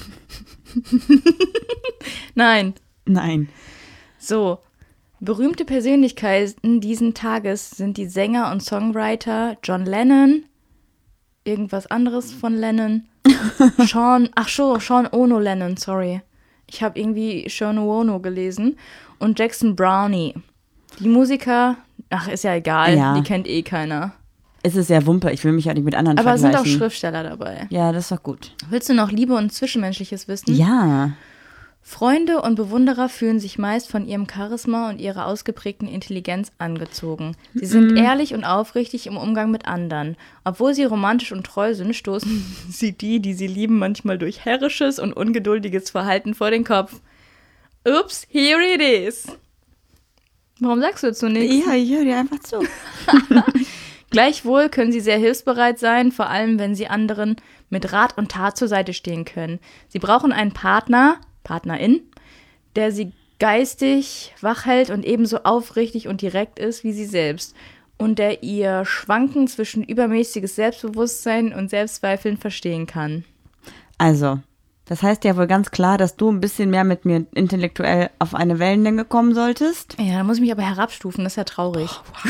Nein. So, berühmte Persönlichkeiten diesen Tages sind die Sänger und Songwriter John Lennon, irgendwas anderes von Lennon, Sean Ono Lennon, sorry. Ich habe irgendwie Sean Ono gelesen und Jackson Brownie. Die Musiker, ist ja egal, Ja. Die kennt eh keiner. Es ist sehr Wumpe, ich will mich ja nicht mit anderen Aber es sind vergleichen. auch Schriftsteller dabei. Ja, das ist doch gut. Willst du noch Liebe und Zwischenmenschliches wissen? Ja. Freunde und Bewunderer fühlen sich meist von ihrem Charisma und ihrer ausgeprägten Intelligenz angezogen. Sie sind ehrlich und aufrichtig im Umgang mit anderen. Obwohl sie romantisch und treu sind, stoßen sie die sie lieben, manchmal durch herrisches und ungeduldiges Verhalten vor den Kopf. Ups, here it is. Warum sagst du dazu nichts? Ja, ich höre dir einfach zu. Gleichwohl können sie sehr hilfsbereit sein, vor allem wenn sie anderen mit Rat und Tat zur Seite stehen können. Sie brauchen einen Partnerin, der sie geistig wach hält und ebenso aufrichtig und direkt ist wie sie selbst und der ihr Schwanken zwischen übermäßiges Selbstbewusstsein und Selbstzweifeln verstehen kann. Also, das heißt ja wohl ganz klar, dass du ein bisschen mehr mit mir intellektuell auf eine Wellenlänge kommen solltest. Ja, da muss ich mich aber herabstufen, das ist ja traurig.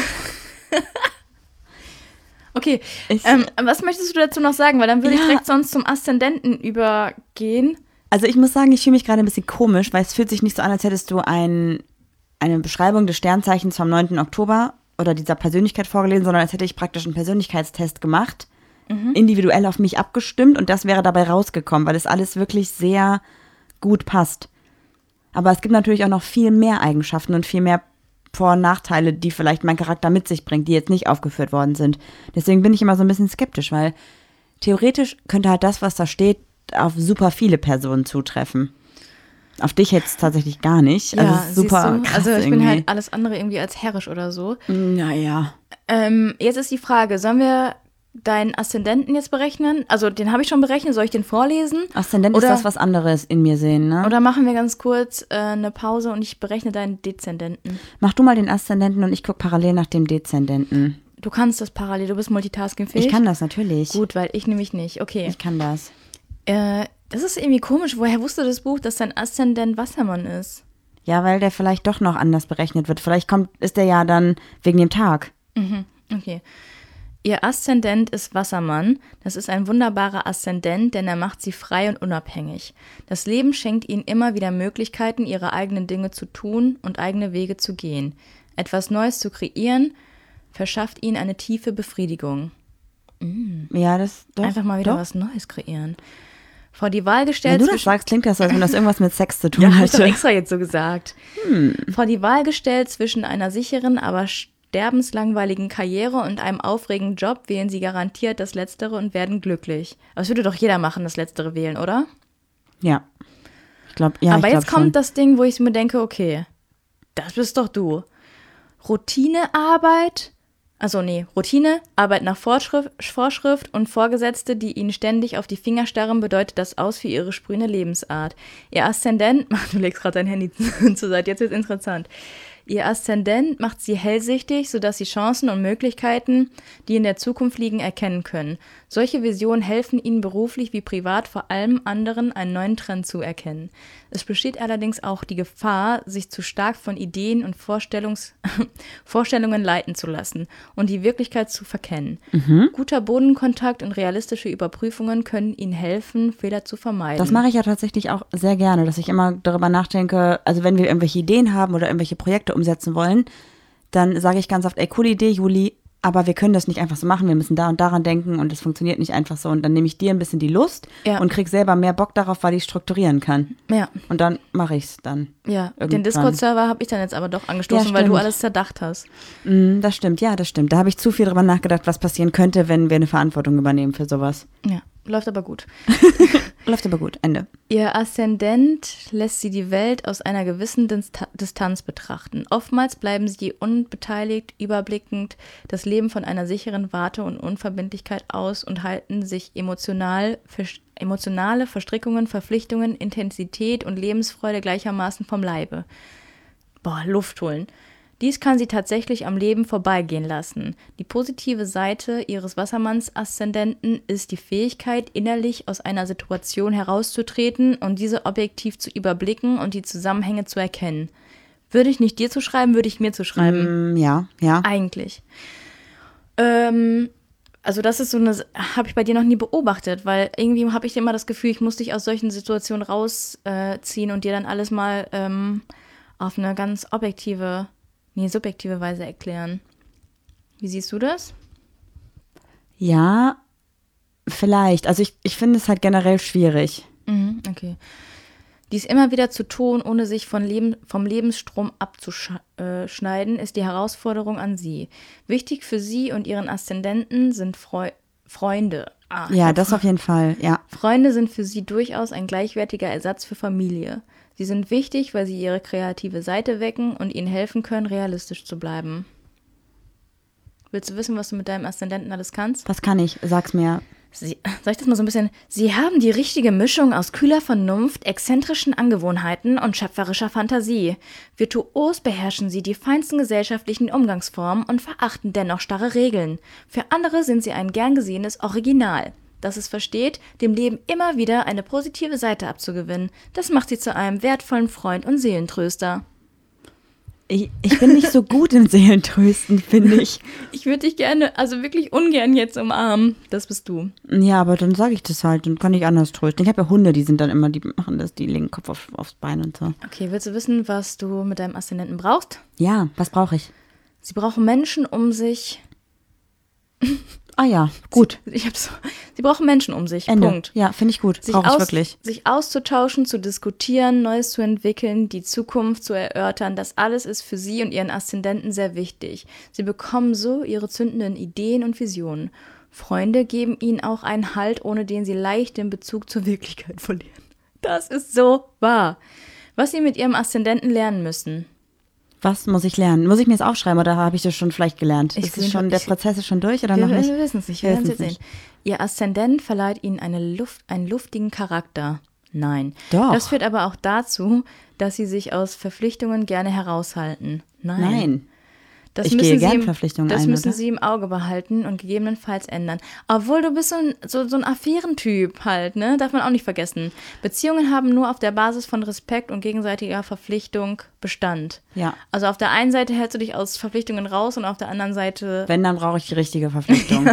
Okay, was möchtest du dazu noch sagen? Weil dann würde ich direkt sonst zum Aszendenten übergehen. Also ich muss sagen, ich fühle mich gerade ein bisschen komisch, weil es fühlt sich nicht so an, als hättest du eine Beschreibung des Sternzeichens vom 9. Oktober oder dieser Persönlichkeit vorgelesen, sondern als hätte ich praktisch einen Persönlichkeitstest gemacht, individuell auf mich abgestimmt und das wäre dabei rausgekommen, weil es alles wirklich sehr gut passt. Aber es gibt natürlich auch noch viel mehr Eigenschaften und viel mehr Vor- und Nachteile, die vielleicht mein Charakter mit sich bringt, die jetzt nicht aufgeführt worden sind. Deswegen bin ich immer so ein bisschen skeptisch, weil theoretisch könnte halt das, was da steht, auf super viele Personen zutreffen. Auf dich jetzt tatsächlich gar nicht. Also Ja, super siehst du? krass Also ich irgendwie. bin halt alles andere irgendwie als herrisch oder so. Naja. Jetzt ist die Frage, sollen wir deinen Aszendenten jetzt berechnen? Also den habe ich schon berechnet, soll ich den vorlesen? Aszendent Oder- ist das, was anderes in mir sehen, ne? Oder machen wir ganz kurz eine Pause und ich berechne deinen Dezendenten. Mach du mal den Aszendenten und ich gucke parallel nach dem Dezendenten. Du kannst das parallel, du bist multitaskingfähig. Ich kann das natürlich. Gut, weil ich nämlich nicht. Okay. Ich kann das. Das ist irgendwie komisch. Woher wusste das Buch, dass dein Aszendent Wassermann ist? Ja, weil der vielleicht doch noch anders berechnet wird. Vielleicht ist der ja dann wegen dem Tag. Okay. Ihr Aszendent ist Wassermann. Das ist ein wunderbarer Aszendent, denn er macht sie frei und unabhängig. Das Leben schenkt ihnen immer wieder Möglichkeiten, ihre eigenen Dinge zu tun und eigene Wege zu gehen. Etwas Neues zu kreieren, verschafft ihnen eine tiefe Befriedigung. Ja, das doch. Einfach mal wieder doch. was Neues kreieren. Vor die Wahl Wenn gestellt du das sagst, klingt das so, als wenn das irgendwas mit Sex zu tun Ja, hab ich doch hätte. extra jetzt so gesagt. Vor die Wahl gestellt zwischen einer sicheren, aber sterbenslangweiligen Karriere und einem aufregenden Job wählen sie garantiert das Letztere und werden glücklich. Aber es würde doch jeder machen, das Letztere wählen, oder? Ja. Ich glaube, ja. Aber ich jetzt glaub schon. kommt das Ding, wo ich mir denke, okay, das bist doch du. Routinearbeit, Routine, Arbeit nach Vorschrift und Vorgesetzte, die ihnen ständig auf die Finger starren, bedeutet das aus für ihre sprühende Lebensart. Ihr Aszendent, du legst gerade dein Handy zur Seite, jetzt wird's interessant. Ihr Aszendent macht sie hellsichtig, sodass sie Chancen und Möglichkeiten, die in der Zukunft liegen, erkennen können. Solche Visionen helfen ihnen beruflich wie privat vor allem anderen einen neuen Trend zu erkennen. Es besteht allerdings auch die Gefahr, sich zu stark von Ideen und Vorstellungen leiten zu lassen und die Wirklichkeit zu verkennen. Guter Bodenkontakt und realistische Überprüfungen können ihnen helfen, Fehler zu vermeiden. Das mache ich ja tatsächlich auch sehr gerne, dass ich immer darüber nachdenke, also wenn wir irgendwelche Ideen haben oder irgendwelche Projekte umsetzen wollen, dann sage ich ganz oft, ey, coole Idee, Juli, aber wir können das nicht einfach so machen, wir müssen da und daran denken und es funktioniert nicht einfach so. Und dann nehme ich dir ein bisschen die Lust und krieg selber mehr Bock darauf, weil ich strukturieren kann. Ja. Und dann mache ich es dann. Ja, irgendwann. den Discord-Server habe ich dann jetzt aber doch angestoßen, Ja, weil du stimmt. alles zerdacht hast. Das stimmt, ja, das stimmt. Da habe ich zu viel drüber nachgedacht, was passieren könnte, wenn wir eine Verantwortung übernehmen für sowas. Ja, läuft aber gut. Läuft aber gut, Ende. Ihr Aszendent lässt sie die Welt aus einer gewissen Distanz betrachten. Oftmals bleiben sie unbeteiligt, überblickend das Leben von einer sicheren Warte und Unverbindlichkeit aus und halten sich emotionale Verstrickungen, Verpflichtungen, Intensität und Lebensfreude gleichermaßen vom Leibe. Luft holen. Dies kann sie tatsächlich am Leben vorbeigehen lassen. Die positive Seite ihres Wassermanns-Aszendenten ist die Fähigkeit, innerlich aus einer Situation herauszutreten und diese objektiv zu überblicken und die Zusammenhänge zu erkennen. Würde ich nicht dir zuschreiben, würde ich mir zuschreiben. Ja. Eigentlich. Also das ist so eine, habe ich bei dir noch nie beobachtet, weil irgendwie habe ich immer das Gefühl, ich muss dich aus solchen Situationen rausziehen und dir dann alles mal auf eine ganz subjektive Weise erklären. Wie siehst du das? Ja, vielleicht. Also ich finde es halt generell schwierig. Okay. Dies immer wieder zu tun, ohne sich vom Lebensstrom abzuschneiden, ist die Herausforderung an sie. Wichtig für sie und ihren Aszendenten sind Freunde. Ja, das auf jeden Fall, ja. Freunde sind für sie durchaus ein gleichwertiger Ersatz für Familie. Sie sind wichtig, weil sie ihre kreative Seite wecken und ihnen helfen können, realistisch zu bleiben. Willst du wissen, was du mit deinem Aszendenten alles kannst? Was kann ich? Sag's mir. Soll ich das mal so ein bisschen? Sie haben die richtige Mischung aus kühler Vernunft, exzentrischen Angewohnheiten und schöpferischer Fantasie. Virtuos beherrschen sie die feinsten gesellschaftlichen Umgangsformen und verachten dennoch starre Regeln. Für andere sind sie ein gern gesehenes Original, das es versteht, dem Leben immer wieder eine positive Seite abzugewinnen. Das macht sie zu einem wertvollen Freund und Seelentröster. Ich bin nicht so gut im Seelentrösten, finde ich. Ich würde dich gerne, also wirklich ungern jetzt umarmen. Das bist du. Ja, aber dann sage ich das halt und kann ich anders trösten. Ich habe ja Hunde, die sind dann immer, die machen das, die legen den Kopf aufs Bein und so. Okay, willst du wissen, was du mit deinem Aszendenten brauchst? Ja, was brauche ich? Sie brauchen Menschen um sich. Ah ja, gut. Sie brauchen Menschen um sich. Ende. Punkt. Ja, finde ich gut. Brauche ich wirklich. Sich auszutauschen, zu diskutieren, Neues zu entwickeln, die Zukunft zu erörtern, das alles ist für Sie und Ihren Aszendenten sehr wichtig. Sie bekommen so Ihre zündenden Ideen und Visionen. Freunde geben Ihnen auch einen Halt, ohne den Sie leicht den Bezug zur Wirklichkeit verlieren. Das ist so wahr. Was Sie mit Ihrem Aszendenten lernen müssen. Was muss ich lernen? Muss ich mir das aufschreiben oder habe ich das schon vielleicht gelernt? Der Prozess ist schon durch oder noch nicht? Wir wissen es nicht. Wir werden es jetzt sehen. Ihr Aszendent verleiht Ihnen einen luftigen Charakter. Nein. Doch. Das führt aber auch dazu, dass Sie sich aus Verpflichtungen gerne heraushalten. Nein. Ich gehe gern Verpflichtungen ein, Das müssen oder? Sie im Auge behalten und gegebenenfalls ändern. Obwohl du bist so ein Affärentyp halt, ne? Darf man auch nicht vergessen. Beziehungen haben nur auf der Basis von Respekt und gegenseitiger Verpflichtung Bestand. Ja. Also auf der einen Seite hältst du dich aus Verpflichtungen raus und auf der anderen Seite... Wenn, dann brauche ich die richtige Verpflichtung.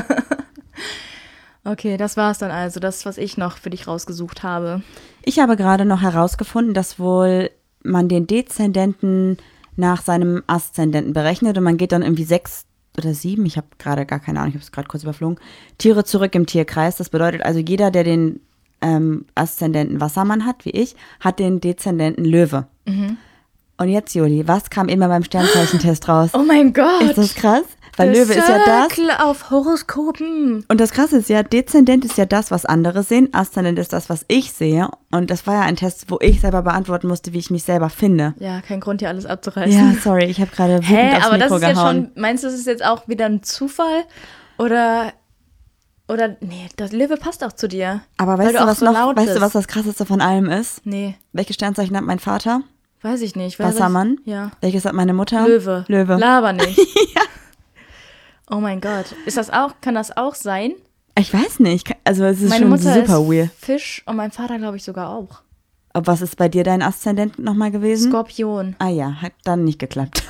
Okay, das war's dann also. Das, was ich noch für dich rausgesucht habe. Ich habe gerade noch herausgefunden, dass wohl man den Dezendenten nach seinem Aszendenten berechnet und man geht dann irgendwie 6 oder 7, ich habe gerade gar keine Ahnung, ich habe es gerade kurz überflogen, Tiere zurück im Tierkreis. Das bedeutet also, jeder, der den Aszendenten Wassermann hat, wie ich, hat den Dezendenten Löwe. Mhm. Und jetzt, Juli, was kam immer beim Sternzeichentest raus? Oh mein Gott! Ist das krass? Weil The Löwe ist ja das. Circle auf Horoskopen. Und das Krasse ist ja, Dezendent ist ja das, was andere sehen. Aszendent ist das, was ich sehe. Und das war ja ein Test, wo ich selber beantworten musste, wie ich mich selber finde. Ja, kein Grund, hier alles abzureißen. Ja, sorry, ich habe gerade wütend aufs aber das Mikro ist jetzt gehauen. schon, meinst du, das ist jetzt auch wieder ein Zufall? Oder, nee, das Löwe passt auch zu dir. Aber weil weißt du, auch was so noch, laut weißt du, bist. was das Krasseste von allem ist? Nee, Welches Sternzeichen hat mein Vater? weiß ich nicht. Wassermann. Ja. Welches hat meine Mutter? Löwe. Laber nicht. Ja. Oh mein Gott. Kann das auch sein? Ich weiß nicht. Also es ist Meine schon Mutter super ist weird. Fisch und mein Vater, glaube ich, sogar auch. Aber was ist bei dir dein Aszendent nochmal gewesen? Skorpion. Ah ja, hat dann nicht geklappt.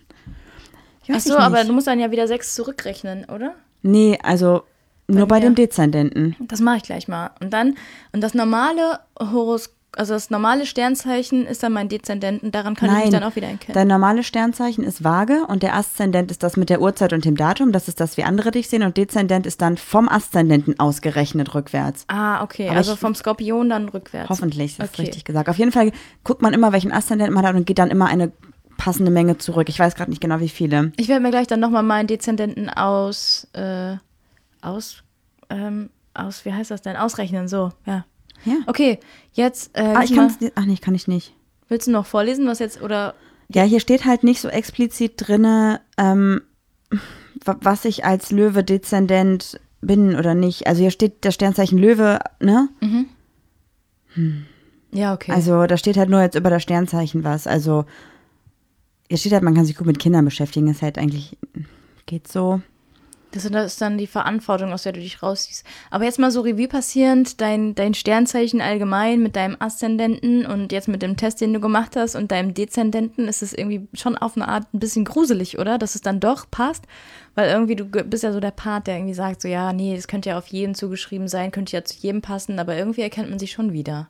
Ach so, aber du musst dann ja wieder 6 zurückrechnen, oder? Nee, also nur bei mir. dem Dezendenten. Das mache ich gleich mal. Und das normale das normale Sternzeichen ist dann mein Dezendenten, daran kann ich mich dann auch wieder erkennen. Dein normales Sternzeichen ist Waage und der Aszendent ist das mit der Uhrzeit und dem Datum. Das ist das, wie andere dich sehen. Und Dezendent ist dann vom Aszendenten ausgerechnet rückwärts. Ah, okay. Aber Also vom Skorpion dann rückwärts. Hoffentlich, das ist Okay. richtig gesagt. Auf jeden Fall guckt man immer, welchen Aszendenten man hat und geht dann immer eine passende Menge zurück. Ich weiß gerade nicht genau, wie viele. Ich werde mir gleich dann nochmal meinen Dezendenten wie heißt das denn? Ausrechnen, so, ja. Ja. Okay, jetzt, Ich kann ich nicht. willst du noch vorlesen, was jetzt, oder? Ja, hier steht halt nicht so explizit drinne, was ich als Löwe-Dezendent bin oder nicht. Also hier steht das Sternzeichen Löwe, ne? Ja, okay. Also da steht halt nur jetzt über das Sternzeichen was. Also hier steht halt, man kann sich gut mit Kindern beschäftigen. Das ist halt eigentlich, geht so. Das ist dann die Verantwortung, aus der du dich rausziehst. Aber jetzt mal so Revue passierend, dein Sternzeichen allgemein mit deinem Aszendenten und jetzt mit dem Test, den du gemacht hast und deinem Dezendenten, ist es irgendwie schon auf eine Art ein bisschen gruselig, oder? Dass es dann doch passt, weil irgendwie du bist ja so der Part, der irgendwie sagt so, ja, nee, das könnte ja auf jeden zugeschrieben sein, könnte ja zu jedem passen, aber irgendwie erkennt man sich schon wieder.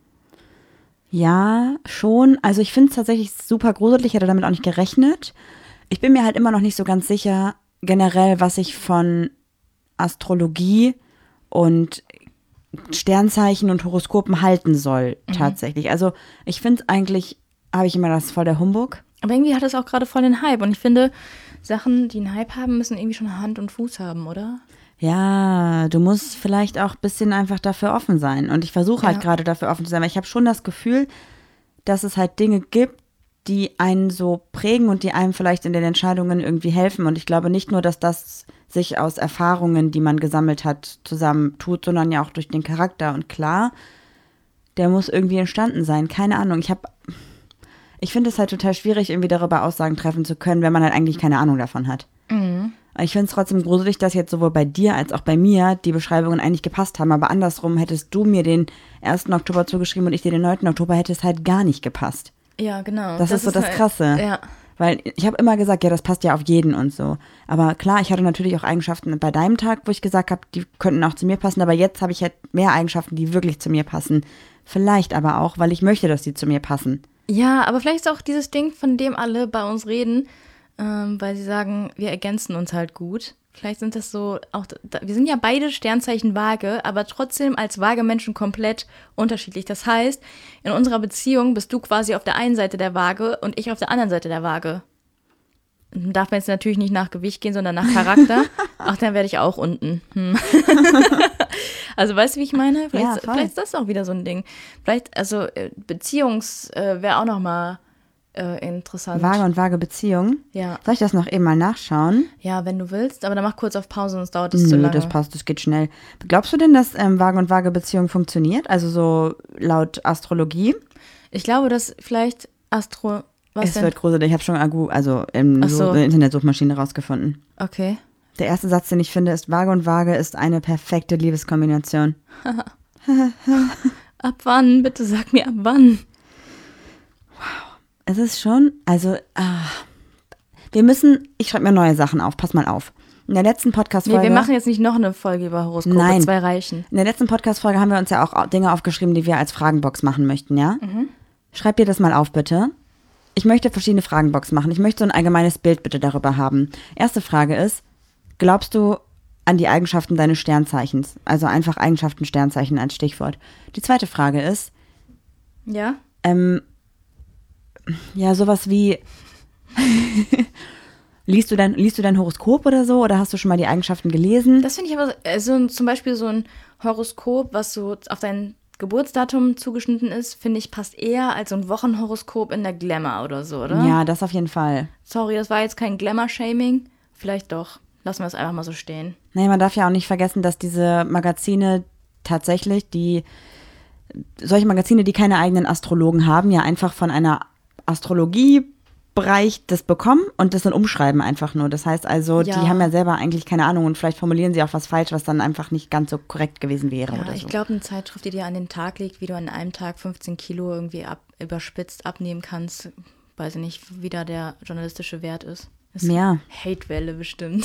Ja, schon. Also ich finde es tatsächlich super gruselig. Ich hätte damit auch nicht gerechnet. Ich bin mir halt immer noch nicht so ganz sicher, generell, was ich von Astrologie und Sternzeichen und Horoskopen halten soll, tatsächlich. Also ich finde es eigentlich, habe ich immer das voll der Humbug. Aber irgendwie hat es auch gerade voll den Hype und ich finde, Sachen, die einen Hype haben, müssen irgendwie schon Hand und Fuß haben, oder? Ja, du musst vielleicht auch ein bisschen einfach dafür offen sein. Und ich versuche halt Ja. gerade dafür offen zu sein, weil ich habe schon das Gefühl, dass es halt Dinge gibt, die einen so prägen und die einem vielleicht in den Entscheidungen irgendwie helfen. Und ich glaube nicht nur, dass das sich aus Erfahrungen, die man gesammelt hat, zusammentut, sondern ja auch durch den Charakter. Und klar, der muss irgendwie entstanden sein. Keine Ahnung. Ich finde es halt total schwierig, irgendwie darüber Aussagen treffen zu können, wenn man halt eigentlich keine Ahnung davon hat. Mhm. Ich finde es trotzdem gruselig, dass jetzt sowohl bei dir als auch bei mir die Beschreibungen eigentlich gepasst haben. Aber andersrum, hättest du mir den 1. Oktober zugeschrieben und ich dir den 9. Oktober, hätte es halt gar nicht gepasst. Ja, genau. Das ist so das halt, Krasse. Ja. Weil ich habe immer gesagt, ja, das passt ja auf jeden und so. Aber klar, ich hatte natürlich auch Eigenschaften bei deinem Tag, wo ich gesagt habe, die könnten auch zu mir passen. Aber jetzt habe ich halt mehr Eigenschaften, die wirklich zu mir passen. Vielleicht aber auch, weil ich möchte, dass die zu mir passen. Ja, aber vielleicht ist auch dieses Ding, von dem alle bei uns reden, weil sie sagen, wir ergänzen uns halt gut. Vielleicht sind das so, auch wir sind ja beide Sternzeichen Waage, aber trotzdem als Waage-Menschen komplett unterschiedlich. Das heißt, in unserer Beziehung bist du quasi auf der einen Seite der Waage und ich auf der anderen Seite der Waage. Darf man jetzt natürlich nicht nach Gewicht gehen, sondern nach Charakter. Ach, dann werde ich auch unten. Also weißt du, wie ich meine? Vielleicht ist das auch wieder so ein Ding. Vielleicht, also wäre auch nochmal interessant. Waage und Waage-Beziehung? Ja. Soll ich das noch eben mal nachschauen? Ja, wenn du willst, aber dann mach kurz auf Pause, sonst dauert das zu Nö, lange. das passt, das geht schnell. Glaubst du denn, dass Waage und Waage-Beziehung funktioniert? Also so laut Astrologie? Ich glaube, dass vielleicht Wird gruselig, ich habe schon in der Internetsuchmaschine rausgefunden. Okay. Der erste Satz, den ich finde, ist: Waage und Waage ist eine perfekte Liebeskombination. Ab wann? Bitte sag mir ab wann. Es ist schon, ich schreibe mir neue Sachen auf, pass mal auf. In der letzten Podcast-Folge. Nee, wir machen jetzt nicht noch eine Folge über Horoskope, Nein. 2 reichen. In der letzten Podcast-Folge haben wir uns ja auch Dinge aufgeschrieben, die wir als Fragenbox machen möchten, ja? Mhm. Schreib dir das mal auf, bitte. Ich möchte verschiedene Fragenbox machen. Ich möchte so ein allgemeines Bild bitte darüber haben. Erste Frage ist: Glaubst du an die Eigenschaften deines Sternzeichens? Also einfach Eigenschaften Sternzeichen als Stichwort. Die zweite Frage ist: Ja? Ja, sowas wie liest du dein Horoskop oder so? Oder hast du schon mal die Eigenschaften gelesen? Das finde ich aber, zum Beispiel so ein Horoskop, was so auf dein Geburtsdatum zugeschnitten ist, finde ich, passt eher als so ein Wochenhoroskop in der Glamour oder so, oder? Ja, das auf jeden Fall. Sorry, das war jetzt kein Glamour-Shaming. Vielleicht doch. Lassen wir es einfach mal so stehen. Naja, man darf ja auch nicht vergessen, dass diese Magazine tatsächlich, solche Magazine, die keine eigenen Astrologen haben, ja einfach von einer Astrologiebereich das bekommen und das dann umschreiben einfach nur. Das heißt also, die haben ja selber eigentlich keine Ahnung und vielleicht formulieren sie auch was falsch, was dann einfach nicht ganz so korrekt gewesen wäre oder so. Ich glaube, eine Zeitschrift, die dir an den Tag legt, wie du an einem Tag 15 Kilo irgendwie überspitzt abnehmen kannst, weiß ich nicht, wie da der journalistische Wert ist. Mehr. Hatewelle bestimmt.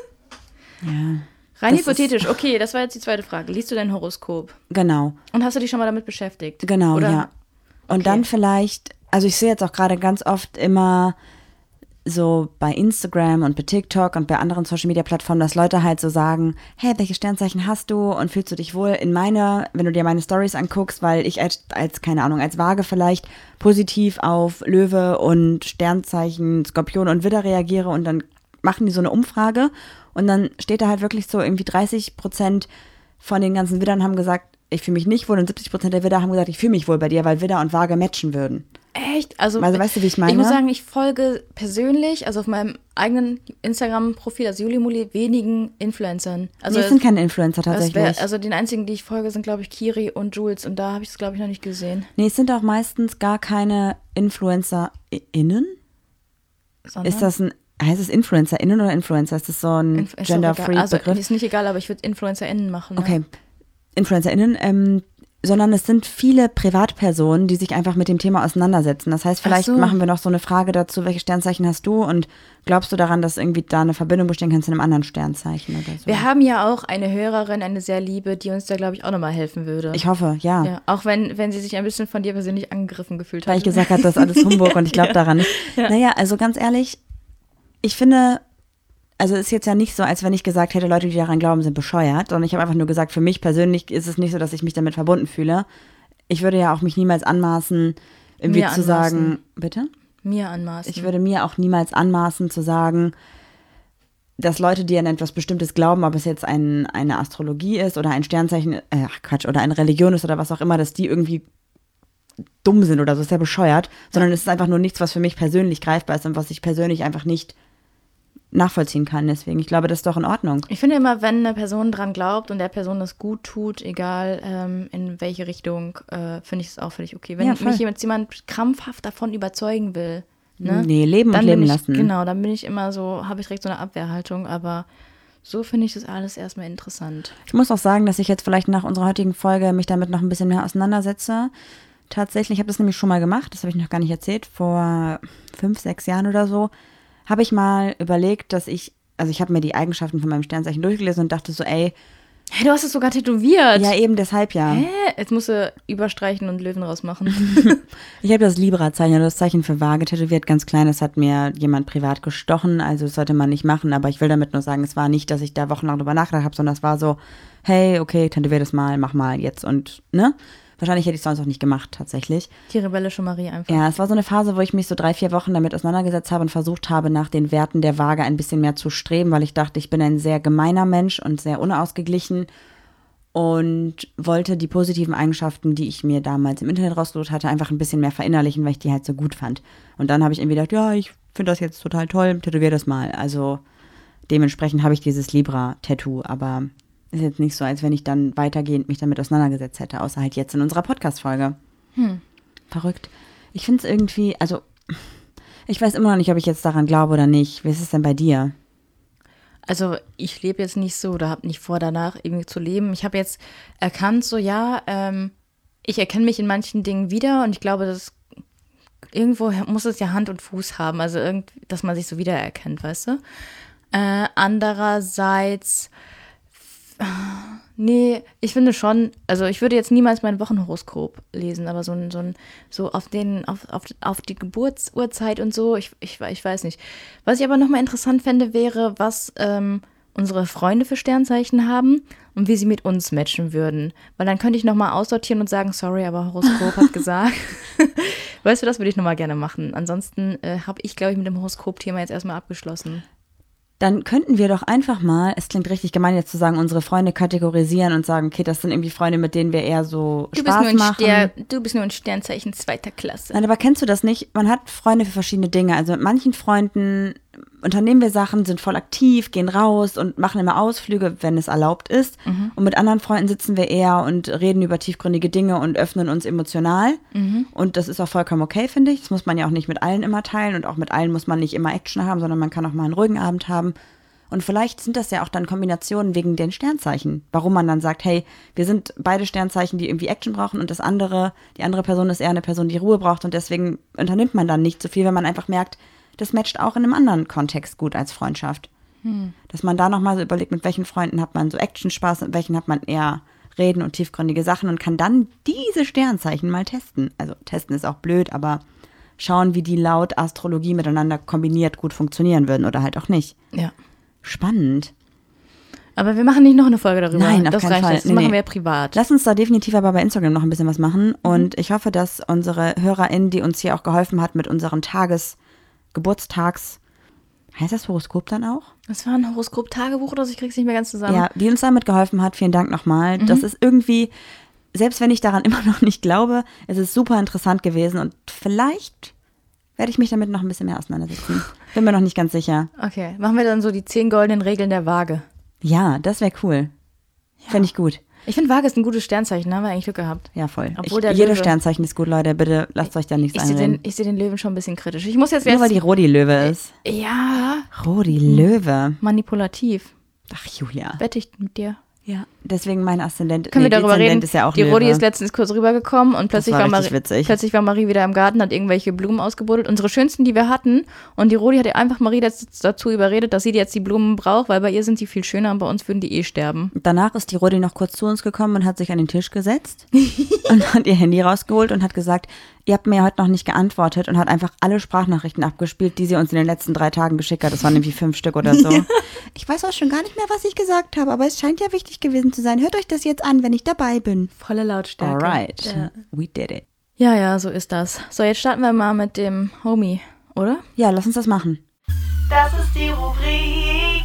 Ja. Rein hypothetisch, okay, das war jetzt die zweite Frage. Liest du dein Horoskop? Genau. Und hast du dich schon mal damit beschäftigt? Genau, oder? Ja. Und dann vielleicht, also ich sehe jetzt auch gerade ganz oft immer so bei Instagram und bei TikTok und bei anderen Social-Media-Plattformen, dass Leute halt so sagen: Hey, welche Sternzeichen hast du und fühlst du dich wohl wenn du dir meine Stories anguckst, weil ich als Waage vielleicht positiv auf Löwe und Sternzeichen, Skorpion und Widder reagiere, und dann machen die so eine Umfrage und dann steht da halt wirklich so irgendwie 30% von den ganzen Widdern haben gesagt, ich fühle mich nicht wohl, und 70% der Widder haben gesagt, ich fühle mich wohl bei dir, weil Widder und Waage matchen würden. Echt? Also weißt du, wie ich meine? Ich muss sagen, ich folge persönlich, also auf meinem eigenen Instagram-Profil, also Julimuli, wenigen Influencern. Also es sind keine Influencer tatsächlich. Also den einzigen, die ich folge, sind, glaube ich, Kiri und Jules, und da habe ich es, glaube ich, noch nicht gesehen. Nee, es sind auch meistens gar keine InfluencerInnen. Sondern? Heißt es InfluencerInnen oder Influencer? Ist das so ein Gender-Free-Begriff? Also ist nicht egal, aber ich würde InfluencerInnen machen. Okay, ne? InfluencerInnen, sondern es sind viele Privatpersonen, die sich einfach mit dem Thema auseinandersetzen. Das heißt, vielleicht machen wir noch so eine Frage dazu: Welche Sternzeichen hast du und glaubst du daran, dass irgendwie da eine Verbindung bestehen kann zu einem anderen Sternzeichen oder so? Wir haben ja auch eine Hörerin, eine sehr liebe, die uns da, glaube ich, auch nochmal helfen würde. Ich hoffe, ja. Ja, auch wenn sie sich ein bisschen von dir persönlich angegriffen gefühlt hat. Weil ich gesagt habe, das ist alles Humbug und ich glaube daran nicht. Ja. Naja, also ganz ehrlich, ich finde, also ist jetzt ja nicht so, als wenn ich gesagt hätte, Leute, die daran glauben, sind bescheuert. Sondern ich habe einfach nur gesagt, für mich persönlich ist es nicht so, dass ich mich damit verbunden fühle. Ich würde ja auch mich niemals anmaßen, irgendwie zu sagen, bitte? Mir anmaßen. Ich würde mir auch niemals anmaßen zu sagen, dass Leute, die an etwas Bestimmtes glauben, ob es jetzt eine Astrologie ist oder ein Sternzeichen, oder eine Religion ist oder was auch immer, dass die irgendwie dumm sind oder so, ist ja bescheuert, sondern es ist einfach nur nichts, was für mich persönlich greifbar ist und was ich persönlich einfach nicht nachvollziehen kann. Deswegen, ich glaube, das ist doch in Ordnung. Ich finde immer, wenn eine Person dran glaubt und der Person das gut tut, egal in welche Richtung, finde ich es auch völlig okay. Wenn mich jemand krampfhaft davon überzeugen will, ne, nee, leben und leben lassen. Genau, dann bin ich immer so, habe ich direkt so eine Abwehrhaltung, aber so finde ich das alles erstmal interessant. Ich muss auch sagen, dass ich jetzt vielleicht nach unserer heutigen Folge mich damit noch ein bisschen mehr auseinandersetze. Tatsächlich, ich habe das nämlich schon mal gemacht, das habe ich noch gar nicht erzählt, vor 5, 6 Jahren oder so, habe ich mal überlegt, dass ich habe mir die Eigenschaften von meinem Sternzeichen durchgelesen und dachte so, ey. Hey, du hast es sogar tätowiert. Ja, eben, deshalb ja. Hä? Jetzt musst du überstreichen und Löwen rausmachen. Ich habe das Libra-Zeichen, das Zeichen für Waage tätowiert, ganz klein. Das hat mir jemand privat gestochen, also das sollte man nicht machen. Aber ich will damit nur sagen, es war nicht, dass ich da wochenlang drüber nachgedacht habe, sondern es war so, hey, okay, tätowier das mal, mach mal jetzt und, ne? Wahrscheinlich hätte ich es sonst auch nicht gemacht, tatsächlich. Die rebellische Marie einfach. Ja, es war so eine Phase, wo ich mich so 3, 4 Wochen damit auseinandergesetzt habe und versucht habe, nach den Werten der Waage ein bisschen mehr zu streben, weil ich dachte, ich bin ein sehr gemeiner Mensch und sehr unausgeglichen und wollte die positiven Eigenschaften, die ich mir damals im Internet rausgesucht hatte, einfach ein bisschen mehr verinnerlichen, weil ich die halt so gut fand. Und dann habe ich irgendwie gedacht, ja, ich finde das jetzt total toll, tätowier das mal. Also dementsprechend habe ich dieses Libra-Tattoo, aber ist jetzt nicht so, als wenn ich dann weitergehend mich damit auseinandergesetzt hätte, außer halt jetzt in unserer Podcast-Folge. Verrückt. Ich finde es irgendwie, also ich weiß immer noch nicht, ob ich jetzt daran glaube oder nicht. Wie ist es denn bei dir? Also ich lebe jetzt nicht so oder habe nicht vor, danach irgendwie zu leben. Ich habe jetzt erkannt, so ja, ich erkenne mich in manchen Dingen wieder und ich glaube, dass irgendwo muss es ja Hand und Fuß haben, also dass man sich so wiedererkennt, weißt du? Andererseits nee, ich finde schon, also ich würde jetzt niemals mein Wochenhoroskop lesen, aber so auf die Geburtsurzeit und so, ich weiß nicht. Was ich aber nochmal interessant fände, wäre, was unsere Freunde für Sternzeichen haben und wie sie mit uns matchen würden. Weil dann könnte ich nochmal aussortieren und sagen, sorry, aber Horoskop hat gesagt. Weißt du, das würde ich nochmal gerne machen. Ansonsten habe ich, glaube ich, mit dem Horoskop-Thema jetzt erstmal abgeschlossen. Dann könnten wir doch einfach mal, es klingt richtig gemein jetzt zu sagen, unsere Freunde kategorisieren und sagen, okay, das sind irgendwie Freunde, mit denen wir eher so Spaß machen. Du bist nur ein Sternzeichen 2. Klasse. Nein, aber kennst du das nicht? Man hat Freunde für verschiedene Dinge. Also mit manchen Freunden unternehmen wir Sachen, sind voll aktiv, gehen raus und machen immer Ausflüge, wenn es erlaubt ist. Und mit anderen Freunden sitzen wir eher und reden über tiefgründige Dinge und öffnen uns emotional. Und das ist auch vollkommen okay, finde ich. Das muss man ja auch nicht mit allen immer teilen und auch mit allen muss man nicht immer Action haben, sondern man kann auch mal einen ruhigen Abend haben. Und vielleicht sind das ja auch dann Kombinationen wegen den Sternzeichen, warum man dann sagt, hey, wir sind beide Sternzeichen, die irgendwie Action brauchen und die andere Person ist eher eine Person, die Ruhe braucht und deswegen unternimmt man dann nicht so viel, wenn man einfach merkt, das matcht auch in einem anderen Kontext gut als Freundschaft. Dass man da nochmal so überlegt, mit welchen Freunden hat man so Action-Spaß, mit welchen hat man eher Reden und tiefgründige Sachen und kann dann diese Sternzeichen mal testen. Also testen ist auch blöd, aber schauen, wie die laut Astrologie miteinander kombiniert gut funktionieren würden oder halt auch nicht. Ja. Spannend. Aber wir machen nicht noch eine Folge darüber. Nein, auf das keinen reicht Fall. jetzt. Das machen wir privat. Lass uns da definitiv aber bei Instagram noch ein bisschen was machen. Und ich hoffe, dass unsere HörerInnen, die uns hier auch geholfen hat mit unseren Geburtstags, heißt das Horoskop dann auch? Das war ein Horoskop-Tagebuch oder so, ich krieg's nicht mehr ganz zusammen. Ja, die uns damit geholfen hat. Vielen Dank nochmal. Das ist irgendwie, selbst wenn ich daran immer noch nicht glaube, es ist super interessant gewesen und vielleicht werde ich mich damit noch ein bisschen mehr auseinandersetzen. Bin mir noch nicht ganz sicher. Okay, machen wir dann so die 10 goldenen Regeln der Waage. Ja, das wäre cool. Ja. Fände ich gut. Ich finde, Waage ist ein gutes Sternzeichen, da haben wir eigentlich Glück gehabt. Ja, voll. Obwohl Jedes Sternzeichen ist gut, Leute. Bitte lasst euch da nichts einreden. Ich sehe den Löwen schon ein bisschen kritisch. Ich muss jetzt Nur weil die Rodi Löwe ist. Ja. Rodi Löwe. Manipulativ. Ach, Julia. Wette ich mit dir. Ja, deswegen mein Aszendent. Können wir darüber reden? Ist ja auch die Löwe. Rodi ist letztens kurz rübergekommen und plötzlich war Marie wieder im Garten, hat irgendwelche Blumen ausgebuddelt. Unsere schönsten, die wir hatten. Und die Rodi hat einfach Marie dazu überredet, dass sie jetzt die Blumen braucht, weil bei ihr sind die viel schöner und bei uns würden die eh sterben. Danach ist die Rodi noch kurz zu uns gekommen und hat sich an den Tisch gesetzt und hat ihr Handy rausgeholt und hat gesagt, ihr habt mir ja heute noch nicht geantwortet und hat einfach alle Sprachnachrichten abgespielt, die sie uns in den letzten 3 Tagen geschickt hat. Das waren irgendwie 5 Stück oder so. Ich weiß auch schon gar nicht mehr, was ich gesagt habe, aber es scheint ja wichtig gewesen zu sein. Hört euch das jetzt an, wenn ich dabei bin. Volle Lautstärke. Alright, ja. We did it. Ja, so ist das. So, jetzt starten wir mal mit dem Homie, oder? Ja, lass uns das machen. Das ist die Rubrik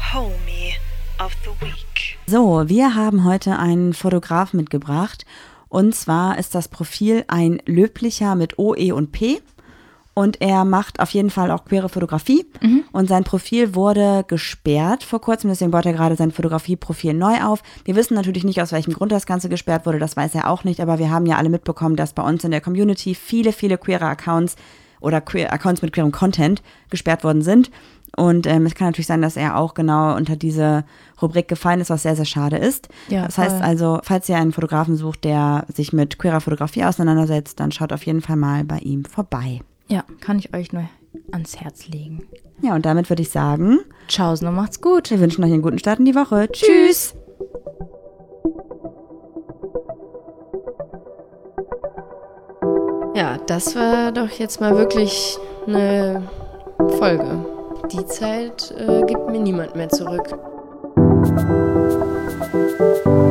Homie of the Week. So, wir haben heute einen Fotograf mitgebracht. Und zwar ist das Profil ein löblicher mit O, E und P. Und er macht auf jeden Fall auch queere Fotografie. Und sein Profil wurde gesperrt vor kurzem, deswegen baut er gerade sein Fotografieprofil neu auf. Wir wissen natürlich nicht, aus welchem Grund das Ganze gesperrt wurde, das weiß er auch nicht, aber wir haben ja alle mitbekommen, dass bei uns in der Community viele queere Accounts oder Accounts mit queerem Content gesperrt worden sind. Und es kann natürlich sein, dass er auch genau unter diese Rubrik gefallen ist, was sehr, sehr schade ist. Ja, das heißt also, falls ihr einen Fotografen sucht, der sich mit queerer Fotografie auseinandersetzt, dann schaut auf jeden Fall mal bei ihm vorbei. Ja, kann ich euch nur ans Herz legen. Ja, und damit würde ich sagen, Tschau's und macht's gut. wir wünschen euch einen guten Start in die Woche. Tschüss! Ja, das war doch jetzt mal wirklich eine Folge. Die Zeit gibt mir niemand mehr zurück.